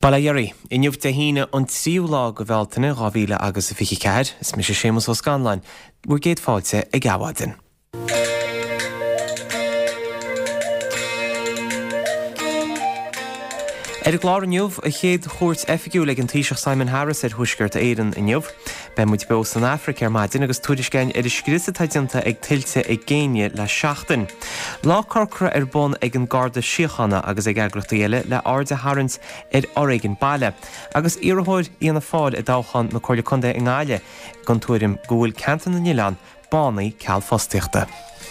Fala inniuh de híine an tríúlá go bhheltainna rábhíle agus a fichi cead, is mis sé sémas ó Scanlain, bhuair géad fáilte ag gabhádin. Glár inniuh a chéad chóirt effigiú le an Taoiseach Simon Harris thuisgurt éireann inniuh, ben muid be san Africa ar maidin agus tuairiscéin scríosa taidianta ag tiltte ag géine le seachtain. Lá corcra ar bun ag an Garda Síochána agus ag eagracht éile le Arda Harrans Oregon baile, agus iarthóid íana fáil a dáchan na Comhairle Contae in Ghaile gan tuairim go bhfuil ceantan na Nílan bánaí ceall fostaíochta.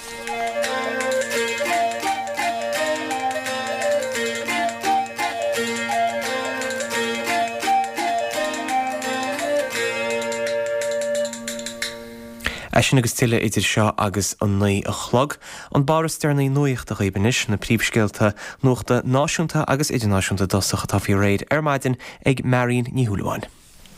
Sin agus tuile idir seo agus an naí a chlog, an baras dearnaí nuacht a rébanis na príomhscéalta nuachta náisiúnta agus idirnáisiúnta dosacha tá fiú réid ar maidin ag Marion Ní Shúilleabháin.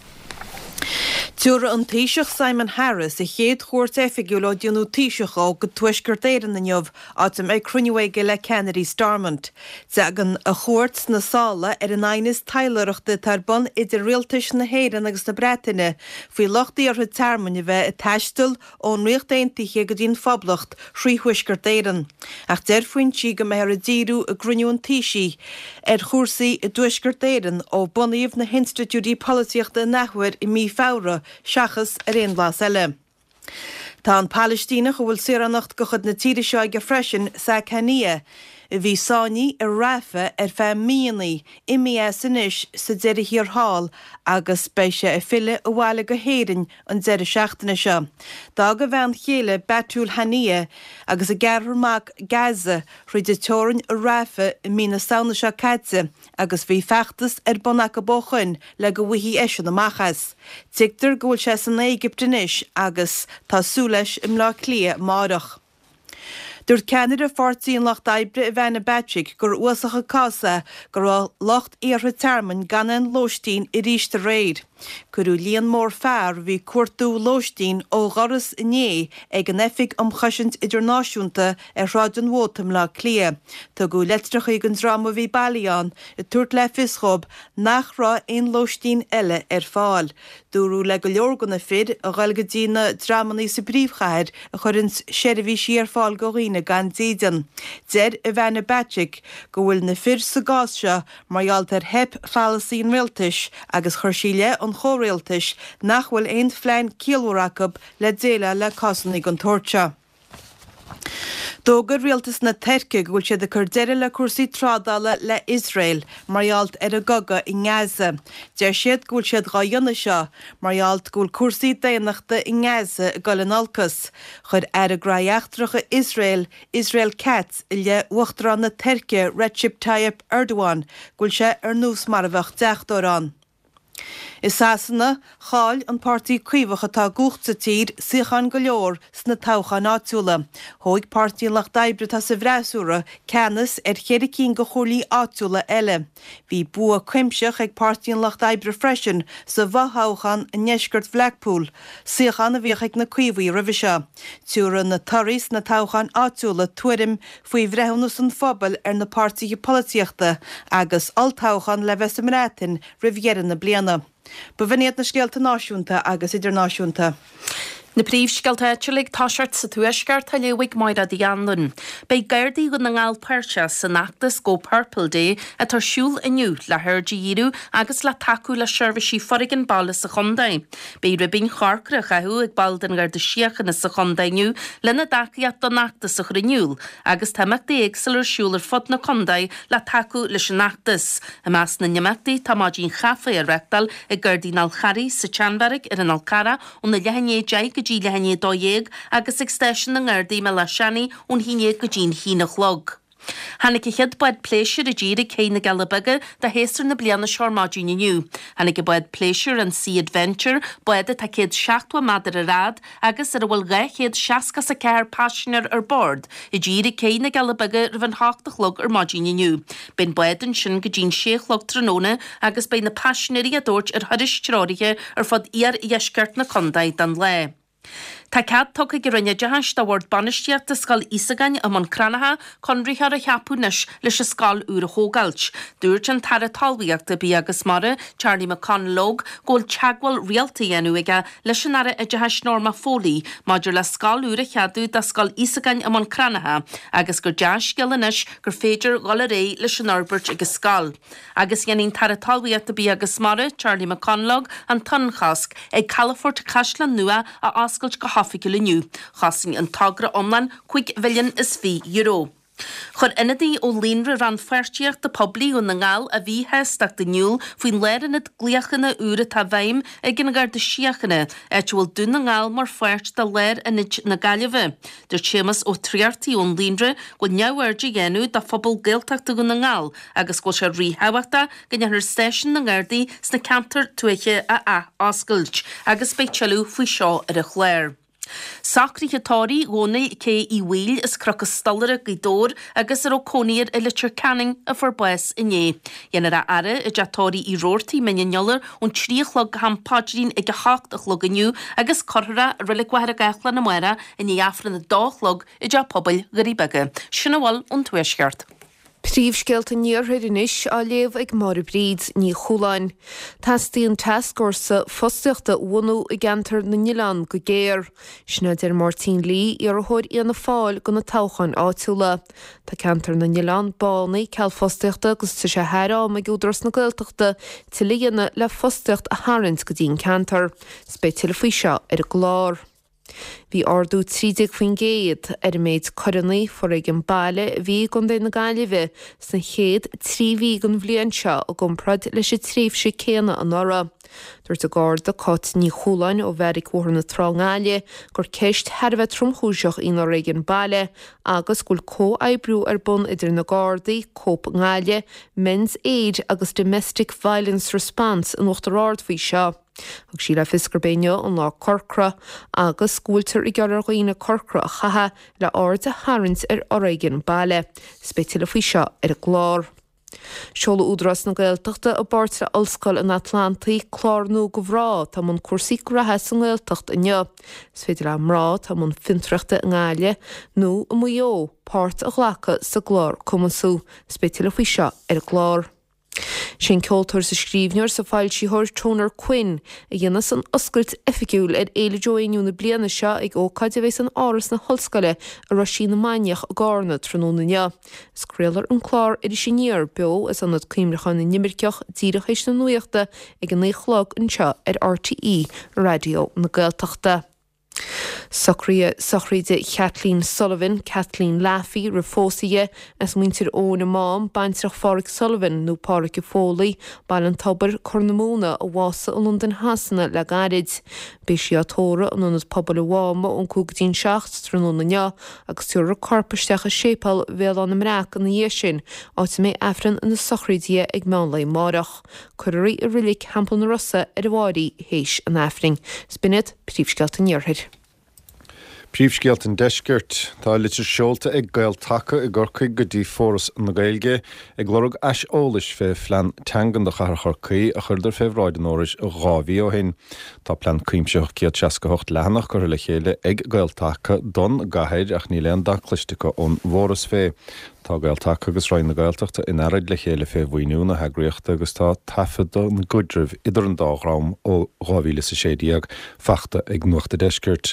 Dúra an Taoiseach Simon Harris a chéad chóirt effigiú le dionú Taoiseachá go tuaisgurt éireann inniuh áitim ag cruinneoige le Kennedy Stormont. Deagan a chóirt na sála ar an aonas taileireachta tar bun idir rialtais na Héireann agus na Breataine faoi lochtaí ar termine bheith a teistil ón riocht aontaithe go dtíon phoblacht thríhuaisgurt éireann. Ach deir faoin si go mbear a díú a gruniún Taoiseach ar chóirsaí a tuaisgurt éireann ó bunaíomh na Institiútaí Políochta nachhuir i mí fára seachas ar éon blas eile. Tá an Palestína go bhfuil siarannacht go chud na tíre seo go freisin sa Cania. Bhí sáinní ar rafa ar feadh míonaí imí sanis sa deireadh hir hall agus béise a fille a bhhaile go héireann an deireadh seachtaine seo. Dá go bhean chéile Betúil Hania agus a gearrmach Gaza chuide teorann a rafa i mína saona seo caite agus bhí feachtas ar bonach go bóchain le go bhuithí éisian amachchas. Tigtar go bhfuil sé san Éigipteanis agus tású leis im lá clia márach. Dúirt Canada fortííon Locht Oibre a bheith na Betric gur uasacha casa gur bhfuil Locht Iartha Termine gan an Lóistín i ríiste réid. Curú líon mór fearr bhí cuairtú Lóistín ó ghoras inné ag an effig chosint idirnáisiúnta ar Rádan Mhótam lá clia. Tá go letracha ag an drama bhí bailíán i tuairt le fischob nach rá aon Lóistín eile ar fáil. Dúrú le go leorgan na fid a ghail go dtína dramaní sa bríomhchaid a churins seirbhí siar fáil go riine gan dídan. Dead a bheith na Betric go bhfuil na fir sa gás seo margheallt ar heb falasín réaltais agus chuirsíle an chóréaltais nach bhfuil aon phlein ciallmhórachab le déile le casannaigh an tóirte. Dógur rialtas na Terce go bhfuil siad a chur deireadh le cuasaí trádála le Israel margheallt ar a gaga i Gaza. Deir siad go bhfuil siad gá dhéanana seo margheallt go bhfuil cuasaí déanaachta i Gaza go an Alcas. Chur ar a gráíochtracha Israel Katz i le uachtarán na Terce Recep Tayyip Erdogan go bhfuil sé ar nús mar a bheith deachtórán. Is sasanna cháil an pártaí cuimhacha tá gúchta tír siochan go leor sna todhchain áitiúla. Thóg pártaí Locht Oibre tá sa bhreasúra ceannas ar chéad cinn go chomhlaí áitiúla eile. Bhí bua cuimseach ag pártaí Locht Oibre freisin sa bhathóchan in neisgurt Blackpool. Siochan a bhíoch ag na cuimhaí roimhe seo. Túra na tarís na todhchain áitiúla tuairim faoi bhreithúnas an phobal ar na pártaí políochta agus altóchan le bheith sa mrátain rihhéireann na bliana. Bhíad na scéalta náisiúnta agus idirnáisiúnta. Na príomhscéalta éitiúlaigh táseart sa tuaisceart a leabhaigh maidid a dhéanann. Bei Gardaí go na ngáil páirse san Actas Go Purple Day a tarsúil inniu le thuirde agus le taú le seirbhísí forigin balla sa chundaí. Bei ribín charcrach a ag baldan gar de siochanna sa chundainiu lena daciad don Actas sa chruinniúil agus táimeachtaí éagsal ar siúil ar fud na chundaí le taú leis an Actas. A meas na neamachtaí tá maidín chafa ar rectal ag Gardaí Nalcharí sa Teanmhairg ar an Alcara ón na lehanné deig go dtí lehanné dóéag agus ag stéisian na Gardaí me le seanaí ón híine go dtín hína chlog. Hannig i chiad buid pléisiúr a ddíra cé na Galabaga de héastar na bliana seormáidí nniu. Hannig i buid pléisiúr an Sea Adventure buid a céad 7 madar a rád agus ar bhfuil chéad 60 sa ceir passionar ar board i ddíra cé na Galabaga ar bhan 8 chlog ar maidí nniu. Ben buid an sin go dtín 6 chlog tróna agus ben na passionarí a dúirt ar thuiris tráirithe ar fod ar iasceart na condaid dan le. Tá cad tóca rinne dehanst a bhd banisteach a scal isagain am an cranaha conrihar a cheapúnis leis a scal úr a hógalt. Dúirt an tar a talvíachta bí agus mara Charlie McConlog góil teagwal realty enu ige leis an ara a dehanst norma fólí maidir le scal úr a cheadú da scal isagain am an cranaha agus gur deas gillanis gur féidir gal a ré leis an Norbert agus scal. Agus yenning tar a talvíachta bí agus mara Charlie McConlog an tanchask ag Calafort Cashlan nua a ascailt go haffigiúil inniu, chasing an tagra omlan €5,000,000. Chur inadí ó líonra ran fuirtíocht de poblí ó na ngáil a bhí hesteach de nniuúil faoin léirinad gléachanna úra tá bhaim ag gin gar de siachanna bhfuil dún na ngáil mar fuirt de léir inid na gaiileh. Der sémas ó tríartaí ón líonra go neabhairde dhéanú de phobal géalteachta go na ngáil agus go sé ríthabhachta gnearthar stéisisin na gáirdaí sna camptar tuaiche a ascailt agus beitsealú faoi seo ar a chléir. Sacrí chatáí góna cé I bhil is crochas stallara gidór agus ar ó cóníir I litir canning a forbues inné. Dhéanar a ara I deatáí I rórtaí meneollar ón tríochlog hampádrín ag a hácht a chloganiu agus corthra rilig gwahar a gachlan na muera in afran na dálog I de pobl garíbege. Sinna bhil ón tuaisceart. Príomhscéalta níorthair inis á léamh ag mar bríd ní choláin. Tastíon taskórsa fosteachta bhunú I gantar na Nílan go géir. Sinna deir Martin Lee ar a thóir íana fáil go na táchain áitiúla. Tá cantar na Nílan bánaí ceall fosteachta agus tu sé herá me gúdras na Gaeltachta tilíana le fosteacht a Harrint go dtíon cantar. Spéitiúla faoi seo ar a glár. Bhí ardú 30 faoin géad ar méid corannaí for ag an baile bhí gon dé na gaiileh sna chéad 3 bhígan bblion seo a gomprad leis tríomhse céanna an ora. Dúirt a gáda cot ní choláin ó bherig uair na trágáile gur ceist herbheith tromchúiseach in ag an baile agus gúil có ebrú ar bun idir na gádaí cóp ngáile, men's aid agus domestic violence response an uachtarrád faoi seo. Ag sí le fiscarbéineo an lá corcra agus scúiltar I gceallar dhaoine corcra a chatha le áird a Harrint ar Oregon baile, spéitiúla faoi seo ar a glár. Seola údras na Gaeltachta a bartra allscoil in Atlantaí chlárnú go bhrá tá mun cuasaí grathe san Gaeltacht inne. Is féidir le mrá tá mun fintrachta in gáile nó a muo páirt a ghlacha sa glár cumasú, spéitiúla faoi seo ar a glár. Sin ceoltar sa scríbneoir sa fáil síthir Tónar Quinn a dhéanas an oscailt efficiúil ar éile joinú na bliana seo ag ócáid a bheits an áras na hallscoile a rasí na maineach a gána trónúna. Scréalar an chlár ar sin níor beo is an cuimrachan na nimirceach díra chéis na nuachta ag an néchlog an seo ar RTE radio na Gaeltachta. Sochríide Kathleen Sullivan, Kathleen Laffey, Rafósaige as muintir óna mám baintrach Fáric Sullivan nó Páric Fólaí bail an tabar Cornamóna a bhása an London hasanna le garid. Bhí sé atóra an anad pobl a bháma ón cúgadtín seacht tróna nea agus túra corpaisteach a sépal bhéal an amreaach an dhé sin áit mé efran in na sochríide ag meánlaí márach. Cuirí a rilik hampel na Rossa ar a bháí héis an efring. Spinnit príomhscealta níorthair. Príomhscéalt an deisceart tá litir seolta ag Gaeltacha I gCorcaigh go dtí fóras na Gaeilge ag glorug eisolaais fé phlean teangan de char Chorcaí a chuidir febhráid an áras a gábhí ó hin. Tá plean cuimseach 168 lehanach gur le chéile ag Gaeltacha don gatheir ach ní leon daclistecha ón mhóras fé. Tá Gaeltacha agus roiin na Gaeltachta in aird le chéile fé bhaoinú na heagraíochta agus tá tafad an gudribh idir an dáhrám ó 2016 fachta ag nuachta deisceart.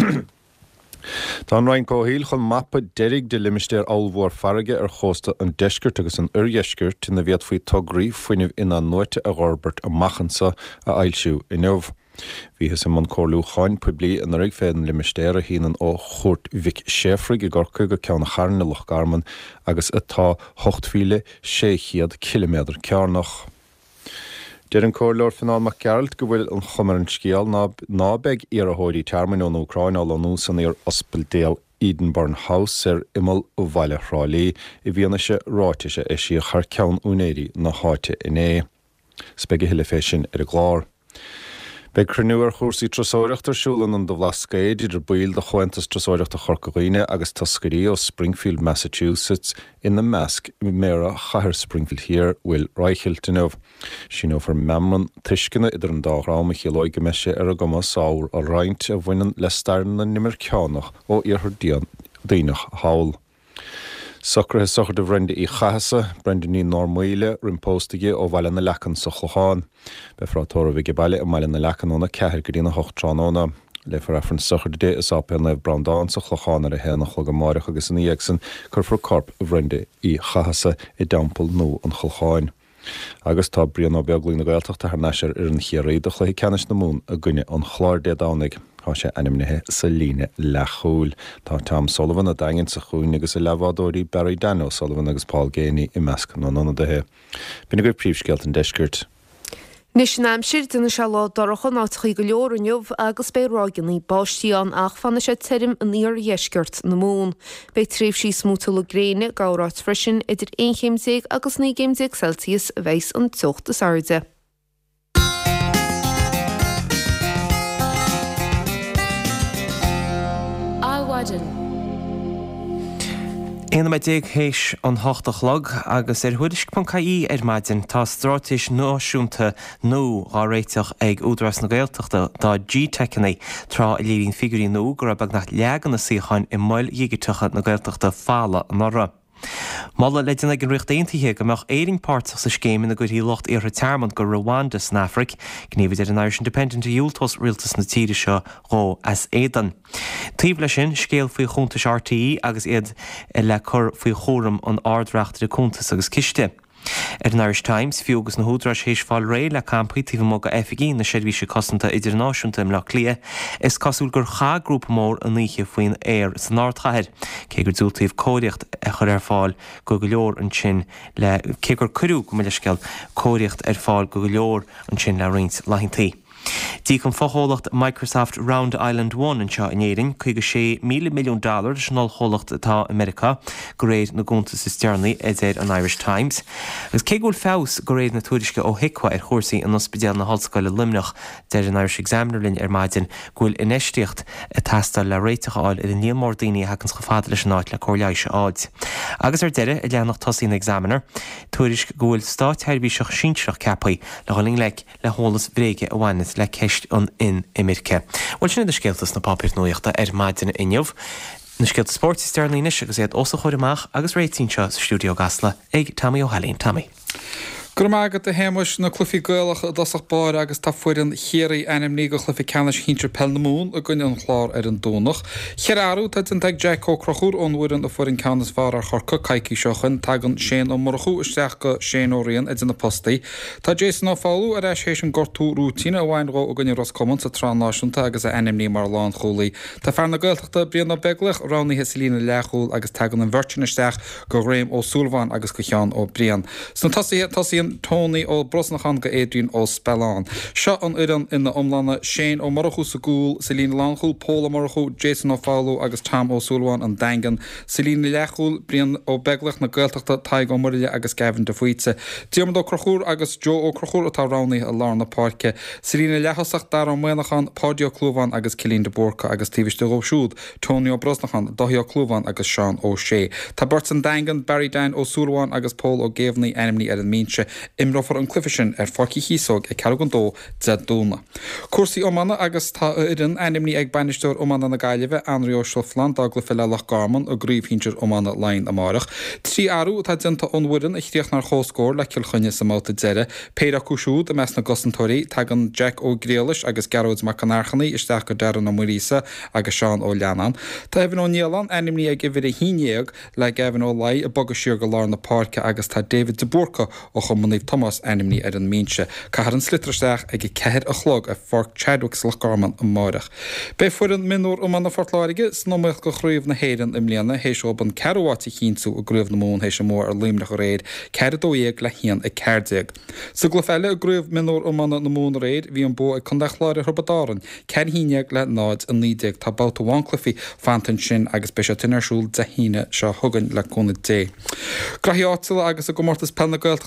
Tá an Ryan Cóhíl chun mappa deirigh de limistéir allmhór farige ar chósta an deisceart agus an urgheisceart na bhéad faoi tograí fuinnemh ina nuirte a Robert a Machansa a ailsiú I neamh. Bhí is an cóirlú cháin poiblí an rig féin limistéir a híanaan ó chuirt Vic Sheffrig I gCorcaigh go ceann charna Lochgarman agus atá 8,600 km cearnach. Deir an cóirleir Fionn Mac Gerald go bhfuil an chumar an scéal ná beag ar a thóirí tearmain ón Ucraine á nús an ar ospidéal Edenburn House ar imal ó bhaile Hrálaí I bhíonna se ráiteise é sí a chur ceann únéirí na háite inné. Spege hiile fé sin ar a glár. Be cruniúar chósaí trasóireachtar siúlan an do bhlascéid idir buil de chuantas trasóireachta Chorcaghine agus Tuscany ó Springfield, Massachusetts ina measc méra chahar Springfield here bhfuil Reichiltinmh. Sin ó for memman tuiscinna idir an dáhrám a chéalóige meise ar a goma sáir a roint a bhainean le stairn na nimir ceannach ó iarthar daonach hawl. Socrathe sochar de bhrende í chahasa, brende ní normuile rimpóstaige ó bhaile na lechan sa chlucháin. Be frátóra bhí baile a maile na lechan óna ceithir go dtína hochtránóna. Le farafran sochar de dé is ápéanna brandán sa chlucháin ar a héna chluga máireach agus an íagsan chur for corp bhrende í chahasa I dampel nó an chlucháin. Agus tá brian ó beaglín na gailteachta ar neisir ar an chiaí do chluí ceannis na mún a gcuine an chláir dé dánig. Tá sé animnithe sa líne lechúil. Tá Tom Sullivan a daingin sa chúin agus a levádóirí Barry Daniel Sullivan agus Paul Ganey I measc nó nona dethe. Bína gur príomhsceilt an deisgirt. Nis náim siir duna se lá dorcha nátaí go leorúneh agus bé rágannaí báistíán ach fanna sé tuirim an íor dhéisgirt na mún. Bé tríomh sí smúta le gréine gárát frisin idir 1 agus 9 Celsius a bheits an tucht is airde. Éana mai déag héis an 8 chlog agus thuirisc.caí maidin tá stráis náisiúnta nó á réiteach ag údras na Gaeltachta dá G-Technaí trá a líonn figurí nó gur bag nach leagan na síchain I mbail dhíigitucha na Gaeltachta fála an orra. Mala leidir ag an riocht aontaithe go meach éiring páirteach sa scéim na gcuirí locht ar retirement go Rwanda san Afric, gníomhid ar an Irish Independent Iúltas rialtas na tíre seo ró as édan. Tíomh lei sin scéal faoi chuntas RTE agus iad le chur faoi chóram an ardreachtar a chuntas agus ciste. Ar an Irish Times fiúgus na húdras héis fáil ré le campaí tíh mó go FG na seirbhíse cosanta idirnáisiúnta im le lia is cosúil gur chá grúpa mór an níe faoin air san náirtchair. Cé gur dúltaíomh cóireacht a chur ar fáil go leor an sin le cé gur curú go le sceal cóireacht ar fáil go leor an sin le rint leithintaí. Dí chun fátholacht Microsoft Round Island 1 an seo inéirin chuig $1 million snol cholacht atá America go réad na gúntas is stearnaí éad an Irish Times. Agus cé gúil fás go réad na tuairisce ó hicwa ar chósaí an ospidéal na hallscoile Limnach deir an Irish Examiner linn ar maidin gúil inéistíocht a tasta le réiteáil ar an níl mór daoine hacans go fada leis an áit le cóirleise áid. Agus ar deire a leannach tosaí na Examiner, tuairisc gúil stáitheirbhíseach síntreach cepaí le choling le hólas bréige a bhainit le ceist an in Imirce. Bhil sinna de scéaltas na papír nuíochta ar maidin inniuh. Na scéalta sportí stearnaínis agus iad osa chuir amach agus réitín seo sa stúdio Gasla ag Tammy O'Halín. Tammy. Gur mágad a héimeis na clufií gailach a dasach bar agus tá fuirin chéirí NMní go chlufi canis hintir pel na mún a gunne an chlár ar an dúnach. Chearú tá an teag Jack O'Crochúr ónhuirin a fuirin canas bhar ar chorca caiici seochan tagan Shane ó Morchú isteach go Shane óíon id in na postaí. Tá Jason O'Fowlú a éis an gortú rútína a bhain ró a gunne Roscommon sa tránnáisiúnta agus a NMní mar lán cholaí. Tá fear na gailteachta brian na beglach ránaí hesilína lechúil agus tagan an virtin isteach go Graham ó Sullivan agus go Chean ó Brian. San tasí Tony ó Brosnachan go Adrian ó Spellán. Seo an idan ina omlána Shane ó Morchú sa gúil, Selín Lanchúil, Paul ó Morchú, Jason O'Fowlú agus Tom ó Sullivan an Dangan, Selín Lechúil, Brian ó Beglach na gailteachta Taig ó Murile agus Gavin de Fuitse. Diarmid ó Crochúr agus Joe ó Crochúr atá ránaí a Lárna Parke. Selín Lechasach dar ó Muinachan, Pádio Clúvan agus Cilín de Borca agus Tíbiste ó Siúd, Tony ó Brosnachan, Dohi ó Clúvan agus Sean ó Shea. Tá Burton Dangan, Barry Dan ó Sullivan agus Paul ó Gaveney NMní ar an Mínse. Imrofar an clifisin ar forci hísog ag Cargan dó de dúna. Cuasaí ómanna agus tá irin NMní ag banisteúir ómanna na gaiileh Anrio Shufflan dagla fi lelach garman a gríomhhíntir ómanna lein amárach. Trí arú tá dinta ónhuirin a chríoch nar chóscór le cilchunne sa máta deire, Péra Cúisiúd a mes na gosantóirí tagan Jack ó Gréalis agus Garród Macanarchaní isteach go Darren ó Marisa agus Sean ó Leanan. Tá Evan ó Nílan NMní ag gifir a híineag le Evan ó Lai a bogus siúr go Lárna Parke agus tá David de Borca ó Chomaníomh Thomas NMní ar an Mínse. Cahar an slitristeach ag ceir a chlog a fork Chadwick's le garman an márach. Bei fuirin minúr ó manna fortláige snómach go chríomh na héiran im líana héis ó ban ceirháti chinú a grúomh na mún héis mór ar límnach réid ceirdóíag le hían ag ceirdeag. Sa glofeile a grúomh minúr ó manna na mún réid hí an bó ag condachláir Robadáran ceir híineag le náid an lídeag tá báta bhánclifi fantain sin agus be se tinarsúl de híine se thugann le cúna dé. Grahiátila agus a gomórtas penna gailteachta tá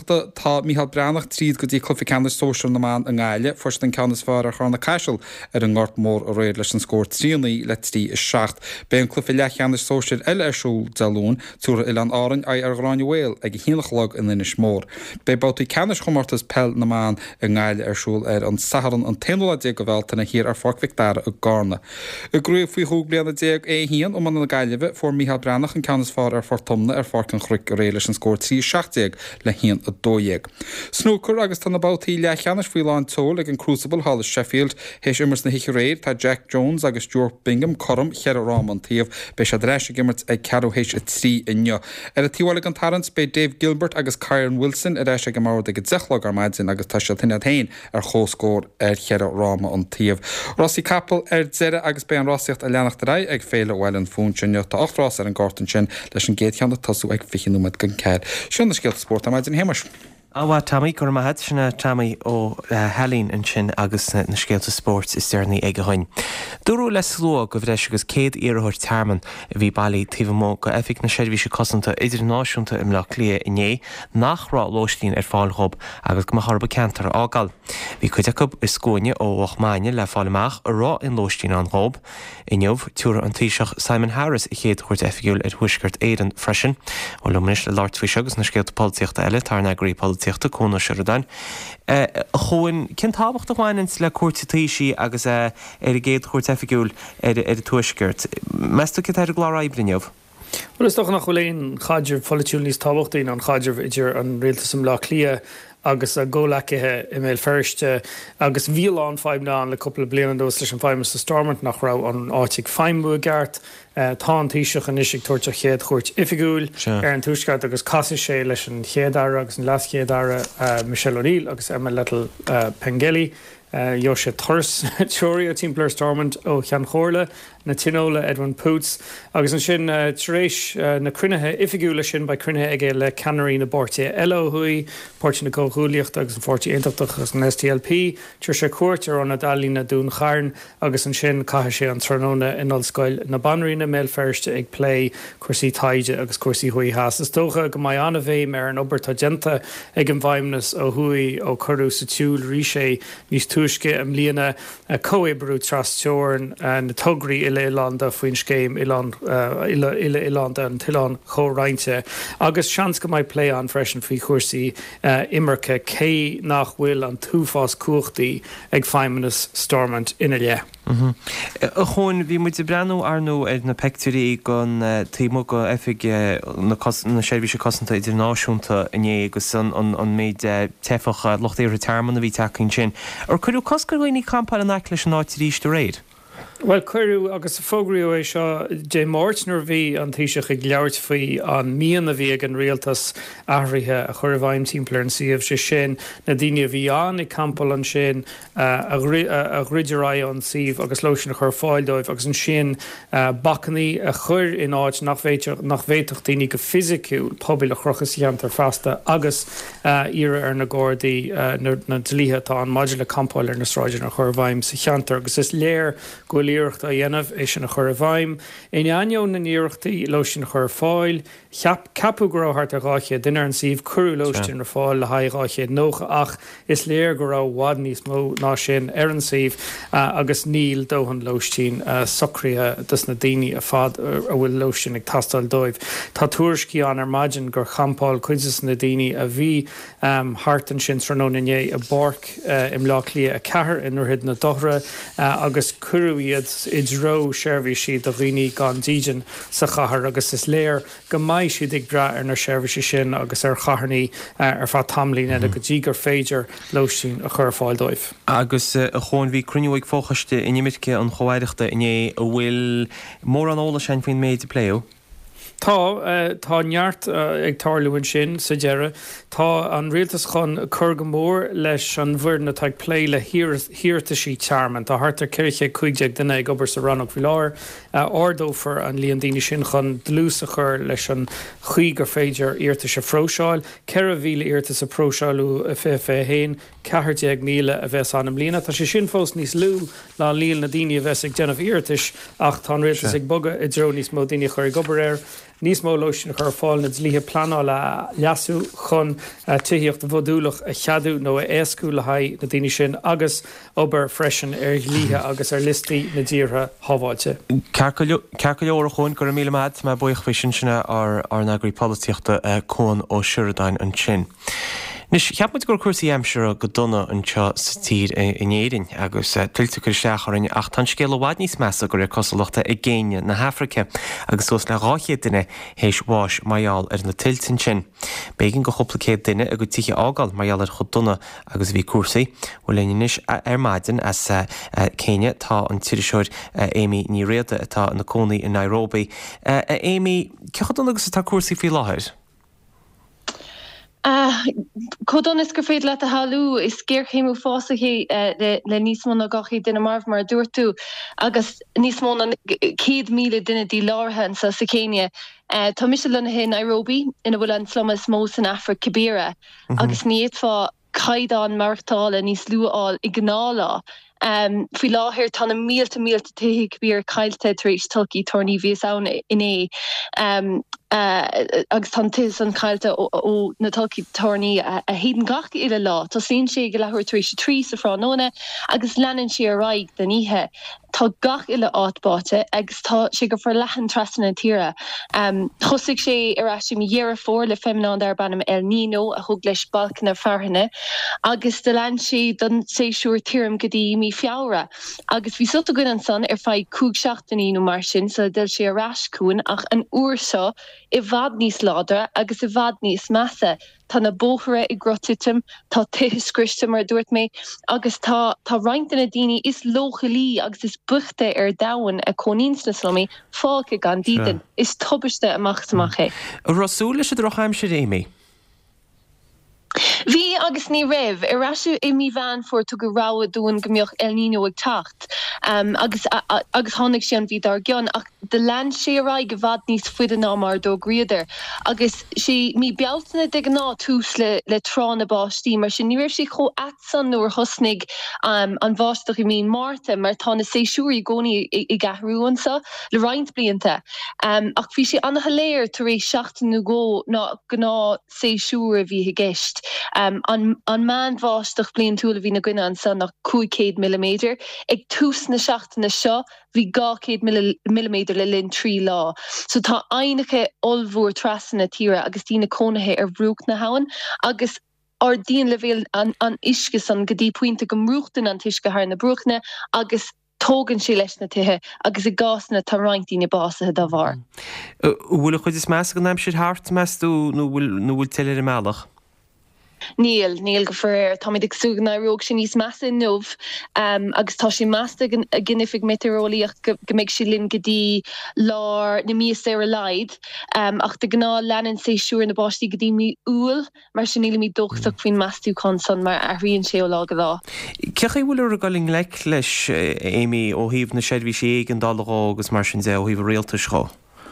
Tá Michael Brannach tríd go dtí clufi Canis Social naán an gáile, first an Canis far a chana caiisiil an ngart mór a réir leis an scór tríanaí letí is 6. Be an clufi le Canis Social eile arsúl deún túra il an áran ar gráin Whale ag hínachlog in inis mór. Be bbátaí Canis chomartas pell naán an gáile arsúl an saharan an téúla dé go bhiltainna hir ar forcvictar a gána. I grúh faoi thug blianana déag hían ó man na gaiileh for Michael Brannach an Canis far ar fortomna ar forcan chruic a réir leis an scór 3-6 le hían a 2. Snooker agus tan nabátaí le cheannis faoi láin tóil ag an Crucible Hall Sheffield hééis immers na hiici réir tá Jack Jones agus Stuart Bingham chom chear rám an taobh be se dreise gimmert ag cehééis a 3 inne. Ar a tíhála an tarrans be Dave Gilbert agus Kieran Wilson a réise go mar ag dechlog ar maidzin agus tá se tinine tain ar chóscór ar chear ráma an taobh. Rossi Capel ar dzere agus be an Rossiacht a leannacht rá ag féile bhil an fúnsinne tá 8rás ar an gartan sin leis an géadchanna tasú ag fichinúid gan ceir. Sin na scéalt sport a maidzin héimeis. Áhá Tamí gur maithe sinna Tamí ó helín an sin agus na scéalta sport is dearnaí ag a hain. Dúrú le sló go bhreis agus céad iarthir terman a bhí bailí taobh mó go efic na seirbhíse cosanta idirnáisiúnta im le clia inné nachrá lóistín ar fáilchob agus go harba cantar ágal. Bhí chuideachb is scóine ó Ochmaine le fáileach a rá in lóistín an rob. Inneomh túra an tíiseach Simon Harris i chéad chuirt efigiúil ar thuisgurt éan freisin ó luminis le láirtfuis agus na scéalta políochta eile tarna grí tíochtta cóna sedain. Chúin cin tábhacht amháin le cuairtatíí agus ar a géad chuirt efigiúil ar a tuisgurt. Meú cin ar glárá Brynneomh? Well is toch nach choléin chaidir folitiúlís tábhachtaí an chaidir idir an réaltasam lá clia agus a ggólacithe I mé firste agus bhíán feimná le coppla blian dós leis an feimime sa Stormont nach rá an áitigh feimú gart tá an tíiseach an isig tuairte chéad chuirt ifigúil ar an túisceart agus casi sé leis an chéadara agus an laschéadara Michelle O'Neill agus Emma Little Pengelly. Jo sé thurs teorí a timpplair Stormont ó Chean Chorla na tinóla Edwin Poots agus an sin taréis na crunethe ifigúla sin ba crunethe ige le canarí na borte eile hui Pórte na Cóchúlaíocht agus an 48 agus an STLP tuair sé cuairt ar an na dalína dún chairn agus an sin caithe sé an tróna in ollscoil na banrína mé firste ag play cuasaí taide agus cuasaí hui has. Is tócha go mai anna bhéh mar an obair tagenta ag an bhaimnas ó hui ó chorú sa tiúil rí sé níos tuisce am líana cóébrú trasteorin na tugraí ile Ilanda faoin scéim ile Ilanda an tián chóráinte. Agus seans go mai play an freisin faoi chuirsaí imirce cé nach bhfuil an túfás cuachtaí ag feimimenas Stormont ina le. A chun bhí muid brenn arnú ar na pectorí gon tímo go efig na seirbhíse cosanta idirnáisiúnta inné agus an méid tefacha lochtaí retirman a bhí takeín sin. Ar chuú coscairhaoí campá an leis an áit ríiste réid? Well cuireú agus a fógraíú é seo dé Mórtnar bhí an tíiseach ag leabhart faoi an míana bhí ag an réaltas áthraithe a chur bhhaim timplair an siomh sé sin na daine bhí an I campal an sin a riidirrá an siomh agus loisina chur fáildóibh agus an sin bacannaí a chur in áid nach bhéiteach daoine go fisiciúil poblbal a chrochas dhéantar fasta agus ire ar na Górdaí na dlíthe tá an maidir le campáil ar na sráidir a chur bhhaim sa cheantar agus is léir Goíocht a dhéanamh é sin na chur bhaim. In aion na níochtaí loisina chur fáil, capú goráthart a gáiche duine an siomh curú loistin ar fáil le haáiche nócha ach is léir go rá bhád níos mó ná sin ar an siomh agus níl dóhan loistín socríthe dus na daoine a fad a bhfuil loistin ag tastal dóibh. Tá tuairiscí an ar maidin gur champáil chuidas na daoine a bhí hart an sin trónané a borc im lá lia a cethir inarhuiid na dothra agus curúiad idró seirbhí siad a bhíní gan díjan sa chathair agus is léir go maiid siad ag bra ar na seirbhíse sin agus ar chatharnaí ar fá tamlín a go dtí gur féidir loistín a chur fáil dóibh. Agus a chun bhí cruniuigh fóchaiste inimimice an chohaireachta inné a bhfuil mór an óla sin faoin méid pléú. Tá neart ag tarlúin sin sa deire, tá an rialtas chun chur go mór leis an bhir na teag plé le hirirta sí tearman, Tá hartar ciriche chuideag duine ag obair sa rannach bhí láir ordófar an líon daoine sin chun dlúsa chur leis an chuig gur féidir irta sa fróseáil, ceir a bhíle irta sa próseáilú a fé héin, 4 míle a bheits an am lína. Tá sé sin fós níos lú lá líl na daine a bheits ag déanamh iartais ach tá réaltas ag boga i dro níos mó daine chuir gobar níos mó loisina chur fáil na dlíthe planá le leasú chun tuíocht a bhdúlach a cheadú nó a éascú le haid na daine sin agus obair freisin líthe agus listaí na ddíortha hábháilte. Cear go leor a chuin gur míle mad me buoch fé sinna ar nagraí políochta cón ó siúrdain an sin. Nis cheap muid gur cuasaí aimsere go donna anseo sa tír in éirin agus tiltte gur seacharin ach tan scéal bháid níos measa gur cosalachta i ggéine na Hafraice agus os le ráché duine hééis bháis maiall ar na tiltin sin. Bégin go choplacéad duine a go tíe ágáil maiall ar chudonna agus bhí cuasaí bhfuil leis ar maidin as céine tá an tíiriseir Amy ní réada atá na cónaí in Nairobi. Amy, cechodonna agus tá cuasaí fí láthir? Codon is gur féad le a hallú is céir chéimú fásaché le níos mó na gachaí duine marh mar dúirtú agus níos mó 100 míle duine dí láthain sa Céine. Tá mis lena hé Nairobi ina bhfuil an slomas mó san Africa Kibera agus níiad fá caiidán marachtála níos luáil i gnála. Fui láthir tána mílta tuí bíar caiilte éis tulcí torní víos anna iné. Agus tan tis an caiilte ó na tulcí torní a héan gach ile lá. Tá sin sé go lethir éis trí sa fránóna agus leanan si a raig den ihe. Tá gach ile áitbáte agus tá sé go for lechan trasan an tíre. Thosig sé arráisi mi dhéar fór le feminán ar bannam El Nino a thug leis balcan ar farhanne. Agus de lean sé don séisiúr tírim godí mi fiára. Agus bhí sota gun an san ar fáid 17 mar sin sa del sé arrás cún ach an uair seo I bhd níos ládra agus I bhd níos measa. Tá na bóthra I grotitim, tá tuiscriste mar dúirt mé, agus tá roiint na daoine is lochalí agus is buchte ar dahan a coníns na slumí fáca gan dídan. Is tubaiste amachtamach é. Rasúla sé drochaim sé Amy? Bhí agus ní raibh arású I mí bhean fuair tu go ráha dúin gombeoch El Nino ag tacht. Agus tháinig sé an bhí dar gceann ach de lean sé ará go bhd níos fuide ná mar dó griadar. Agus sí mí bealtainna de ná tús le trán a báistí mar sin níir sí cho atsan nuair thosnig an bháisteach I mí Marta mar tá na séisiúí gcónaí I gathhrúansa le roiint blianta. Ach bhí sé anna léir tar éis 16 go ná séisiúr a bhí a gceist. An man bháisteach blion túla bhí na gcuine an san nach 200 mm ag tús na 16 seo bhí 200 mm le linn 3 lá. So tá ainacha olmhór trasan na tíre agus tína cónathe ar bhrúch na hain agus ar díon le bhéal an isce san go dtí puinte go mrúchtain an tuisce thar na brúchna agus tógann sé leis na tuthe agus I gásna tá rointíí na básathe dá bhar. Bhfuil chuid is meas go naim siad thart measú nó bhfuil tiile I mealach? Níl go fir tá ag súgan naróg sin níos measa nómh agus tá sé measta a gginifig meteorolaíoch go méid sí linn gotí lár na míos ar a leid ach de gná leanan séisiúr na báistí go dtí mí úil mar sin níla mí dochtach faoin measú consan mar a rion sé ó lá go lá. Cecha bhfuil ar a galing leis Amy ó híomh na séirbhí sé an dálagá agus mar sin ó híomh réaltas seo?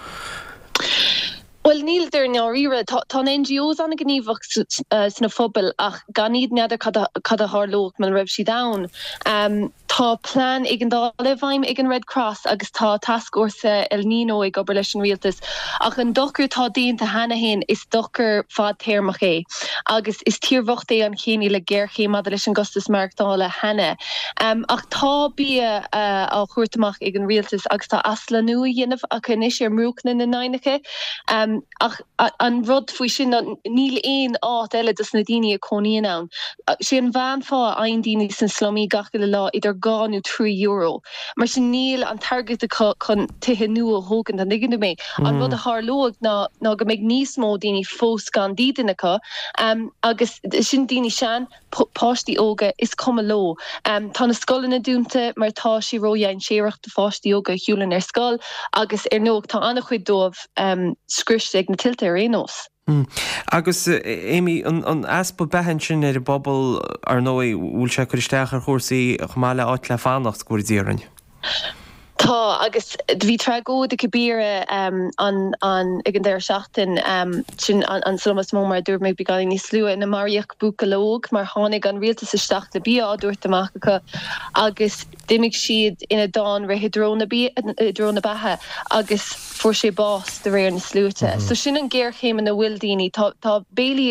Well, níl der náíre tá NGOs anna gníomhach sna phobal ach gan iad neadidir cad a thárlóg man raibh si da. Tá plán ag an dála bhaim ag an Red Cross agus tá taskórsa El Nino ag obair leis an rialtas ach an dochar tá daonnta hena hain is dochar fad téirmach é agus is tíorhacht é an chéine le ggéirché mad leis an gostas marachtála hena. Ach tá bí á chuirtamach ag an rialtas agus tá asla nua dhéanamh ach inis ar mrúcna na nainacha. Ach an rud faoi sin níl éon áit eile dus na daine a coníon ann. Sé an bhean fá aon daine san slumí gacha le lá idir €3 €4. Mar sin níl an target chun tuthe nua hógan an diggin mé. An rud a thárlóg ná go méid níos mó daine fós gan dídanacha agus sin daine sean páistí óga is cuma ló. Tá na scoilin na dúnta mar tá sí róhéin séireacht de fáistí óga hiúlann ar scoil agus ar nóg tá annach chuid dómh scriste ag na tiltte ar éos. Agus Amy an aspa behan sin ar a bobbal ar nói bhúil se chuisteach ar chósaí chumáile áit le fannacht go ddírann. Tá agus bhí tragó de cabíre an igen déir seachtain sin an somas mó mar dúr méid be gáin ní slúa na Mariaach bucalóg mar tháinig an rialtas isteach le bí dúirt amachcha agus dimig siad ina dáin ra hydrona bathe agus for sé bás de réir na slúte. So sin an ggéirchéim na bhfuildíní tá béli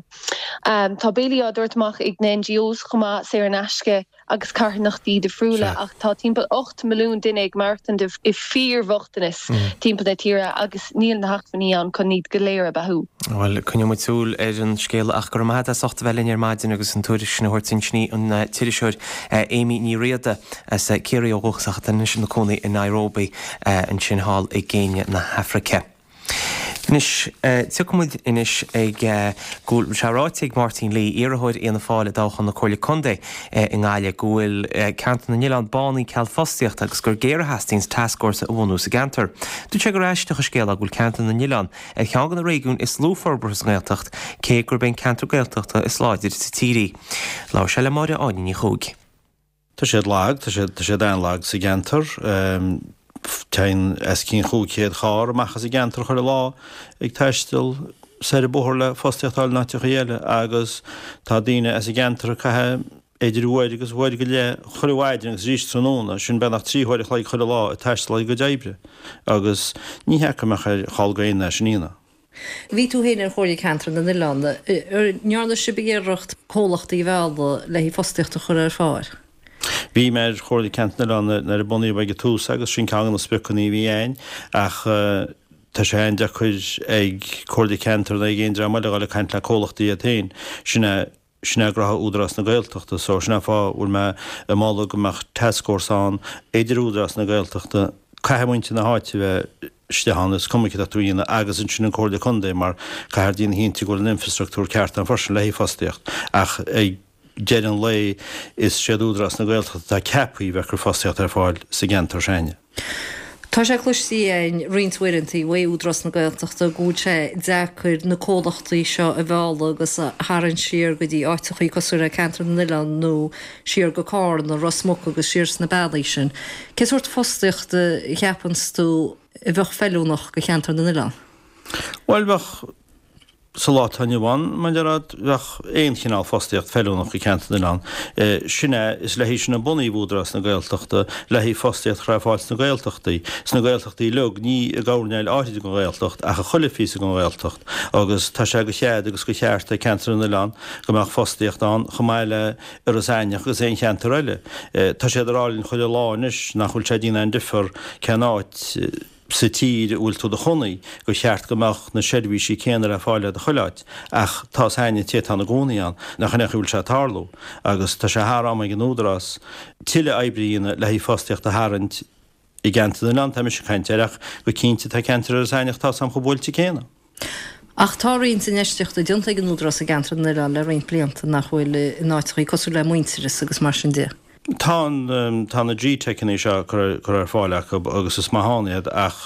á dúirtach ag na NGOs chumá sé an eisce agus carnachtí de friúla ach tá timp 8 milliún duine ag martan I 4 bhachtanas timp na tíre agus níl na hachtfaní an chun níd goléir bathú. Well cunne mu túúl an scéile ach gur maithe sochta bheilin ar maidin agus an tuairis na hhortin sní an tiiriisiúir Amy ní riada as céirí óghoachach den sin na cónaí in Nairobi an sin hall i ggéine na Africa. Nis tucmid inis ag gúil seráigh Martin Lee iarthid íana fáile dáchan na choirla condé in gáile gúil ceantan na Nílan bánaí ceall fostaíocht agus gur géire Hastings taskforce a bhhanú sa gantar. Dú te gur éisteach a scéal a gúil ceantan na Nílan ag cheangan na réún is lúforbras gailteacht cé gur ben cantar gailteachta is láidir sa tíí. Lá se le máire áine ní chúg. Tá sé lag, tá sé dain lag sa gantar. Tein cín chúcéad chár machchas I gantar chuir lá ag teistil sé bóthir le fostaíochtáil náteach chéile agus tá daine I gantar cathe éidir bhid agus bhid go le chuirhhaidin agus ríos tróna sin benach tríthir le chuir lá a teistil go déibre agus ní heicach cháilgaine sin ína. Bhí tú héana ar chóirí cantar na Nílanda, nearna si begéireacht cólachtaí bhela le hí fostaíochta chuir ar fáir. Bhí mar chóirla ceantar nar bunaí bag tús agus sin ceangan na spicaní bhí ain ach tá sé aon de chuid ag chóirla ceantar na gén drama le ceint le cólachtaí a tain sinna gratha údras na gailteachta so sinna fá bhfuil me a mála goach taskforceán éidir údras na gailteachta caihainte na háite bheith stehannas cumiciid a trína agus in sin an chóirla condé mar cairdín hínta goil an infrastruktúr ceart an farsin le hí fostaíocht ach Jean lei is séúdras na gailteachta tá cepaí bheith gur fostaíocht ar fáil sa gantar séine. Tá sé chluistí ein riontuairintaí bhé údras na gailteachta gúil sé deachcuir na cólachtaí seo a bhela agus tharann siar go dtí áitechaí cosúir a cantar na Nílan nó siar go cáir na Rosmuc agus siars na bailí sin. Cé suirt fostaíochta cheapans tú a bheith fellúnach go cheantar na Nílan? Well bheith sa lá tanneháin man derad bheith éon chinál fostaíocht fellúnach go ceantar na Nílan. Sinne is le hí sin na bunaí búdras na gailteachta le hí fostaíocht chraibháil na gailteachtaí. Is na gailteachtaí lug ní a gáneil áide go gailteacht a chuilefí go gailteacht agus tá sé go chead agus go cheart a ceantar na Nílan goach fostaíocht an chomáile ar a saineach agus éon cheantar eile. Tá sé arálinn chuile láis nach chuil sé dína an difer ceanáid sa tír bhfuil tú a chonaí go cheart goach na seirbhísí céanar a fáile a choileid ach tá haine tí an na gcónaíán nach chuna bhfuil se tarlú agus tá sé thram ag an údras tiile ebriína le hí fostaíocht a háint I gantar na Nílan tá me se caiinteach go cinnte tá ceantar a saineach tá sam go bhillte céna. Ach tá rion san eisteachta dionanta an údras a gantar na Nílan le rion blianta nach bhfuil náitichaí cosú le muinteras agus mar sin dé. Tá na G-techaní seo chu ar fáileach agus is maitháiad ach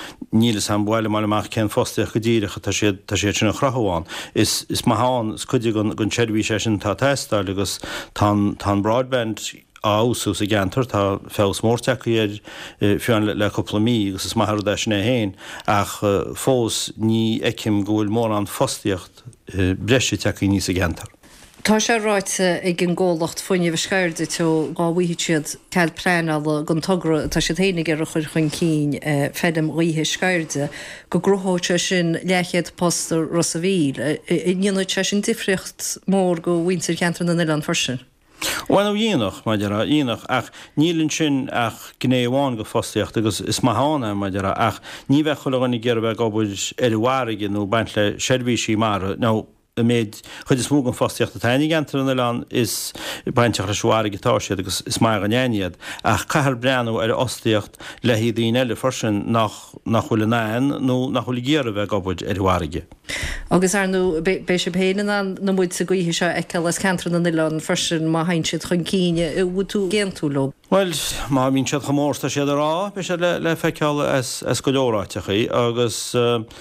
nílas an bhile mar amach cén fostaíoch go ddíirecha tá sé sinna chrathháin. Is maitháin cuide gon seirbhí sé sin tá testáil agus tá broadband áúsú sa gantar tá fés mórteach fiúan le coppla mí agus is maithú de sinna héin ach fós ní eicim go bhfuil mór an fostaíocht breisi teachí níos sa gantar. Tá sé ráite ag an ggólacht foiineh scairde tú gáhuiid siad ceall préinal gon tugra tá sé héananig ar chuir chun cín fedam roithe scairde go grothóte sin lechiad postar Rosavíl. Níonna te sin difriocht mór go bhaintear ceantar na Nílan farsin. Bhain dhéanach maidir dhéanach ach nílann sin ach gnéomháin go fostaíocht agus is maithána maidir ach ní bheith chuilegannig ggéirbh gobuid ar bhhaige nó baint le seirbhísí mar nó méid chud is múgan fostaíocht a taine gantar na Nílan is bainteach le seoáir gotá agus is mar an éiad ach caiair breanú ar ostíocht le hí daon eile farsin nach bhfuil nain nó nach bhfuil géar bheith gobuid ar bhhaige. Agus arnú bé sé héanaan an na muid sa gaothaí seo eiceil as cantar na Nílan farsin má hain siad chun cíine bhú tú géan tú lob. Well, má bhín siad chomórsta siad ará, be sé le feiceáil as go leoráitechaí agus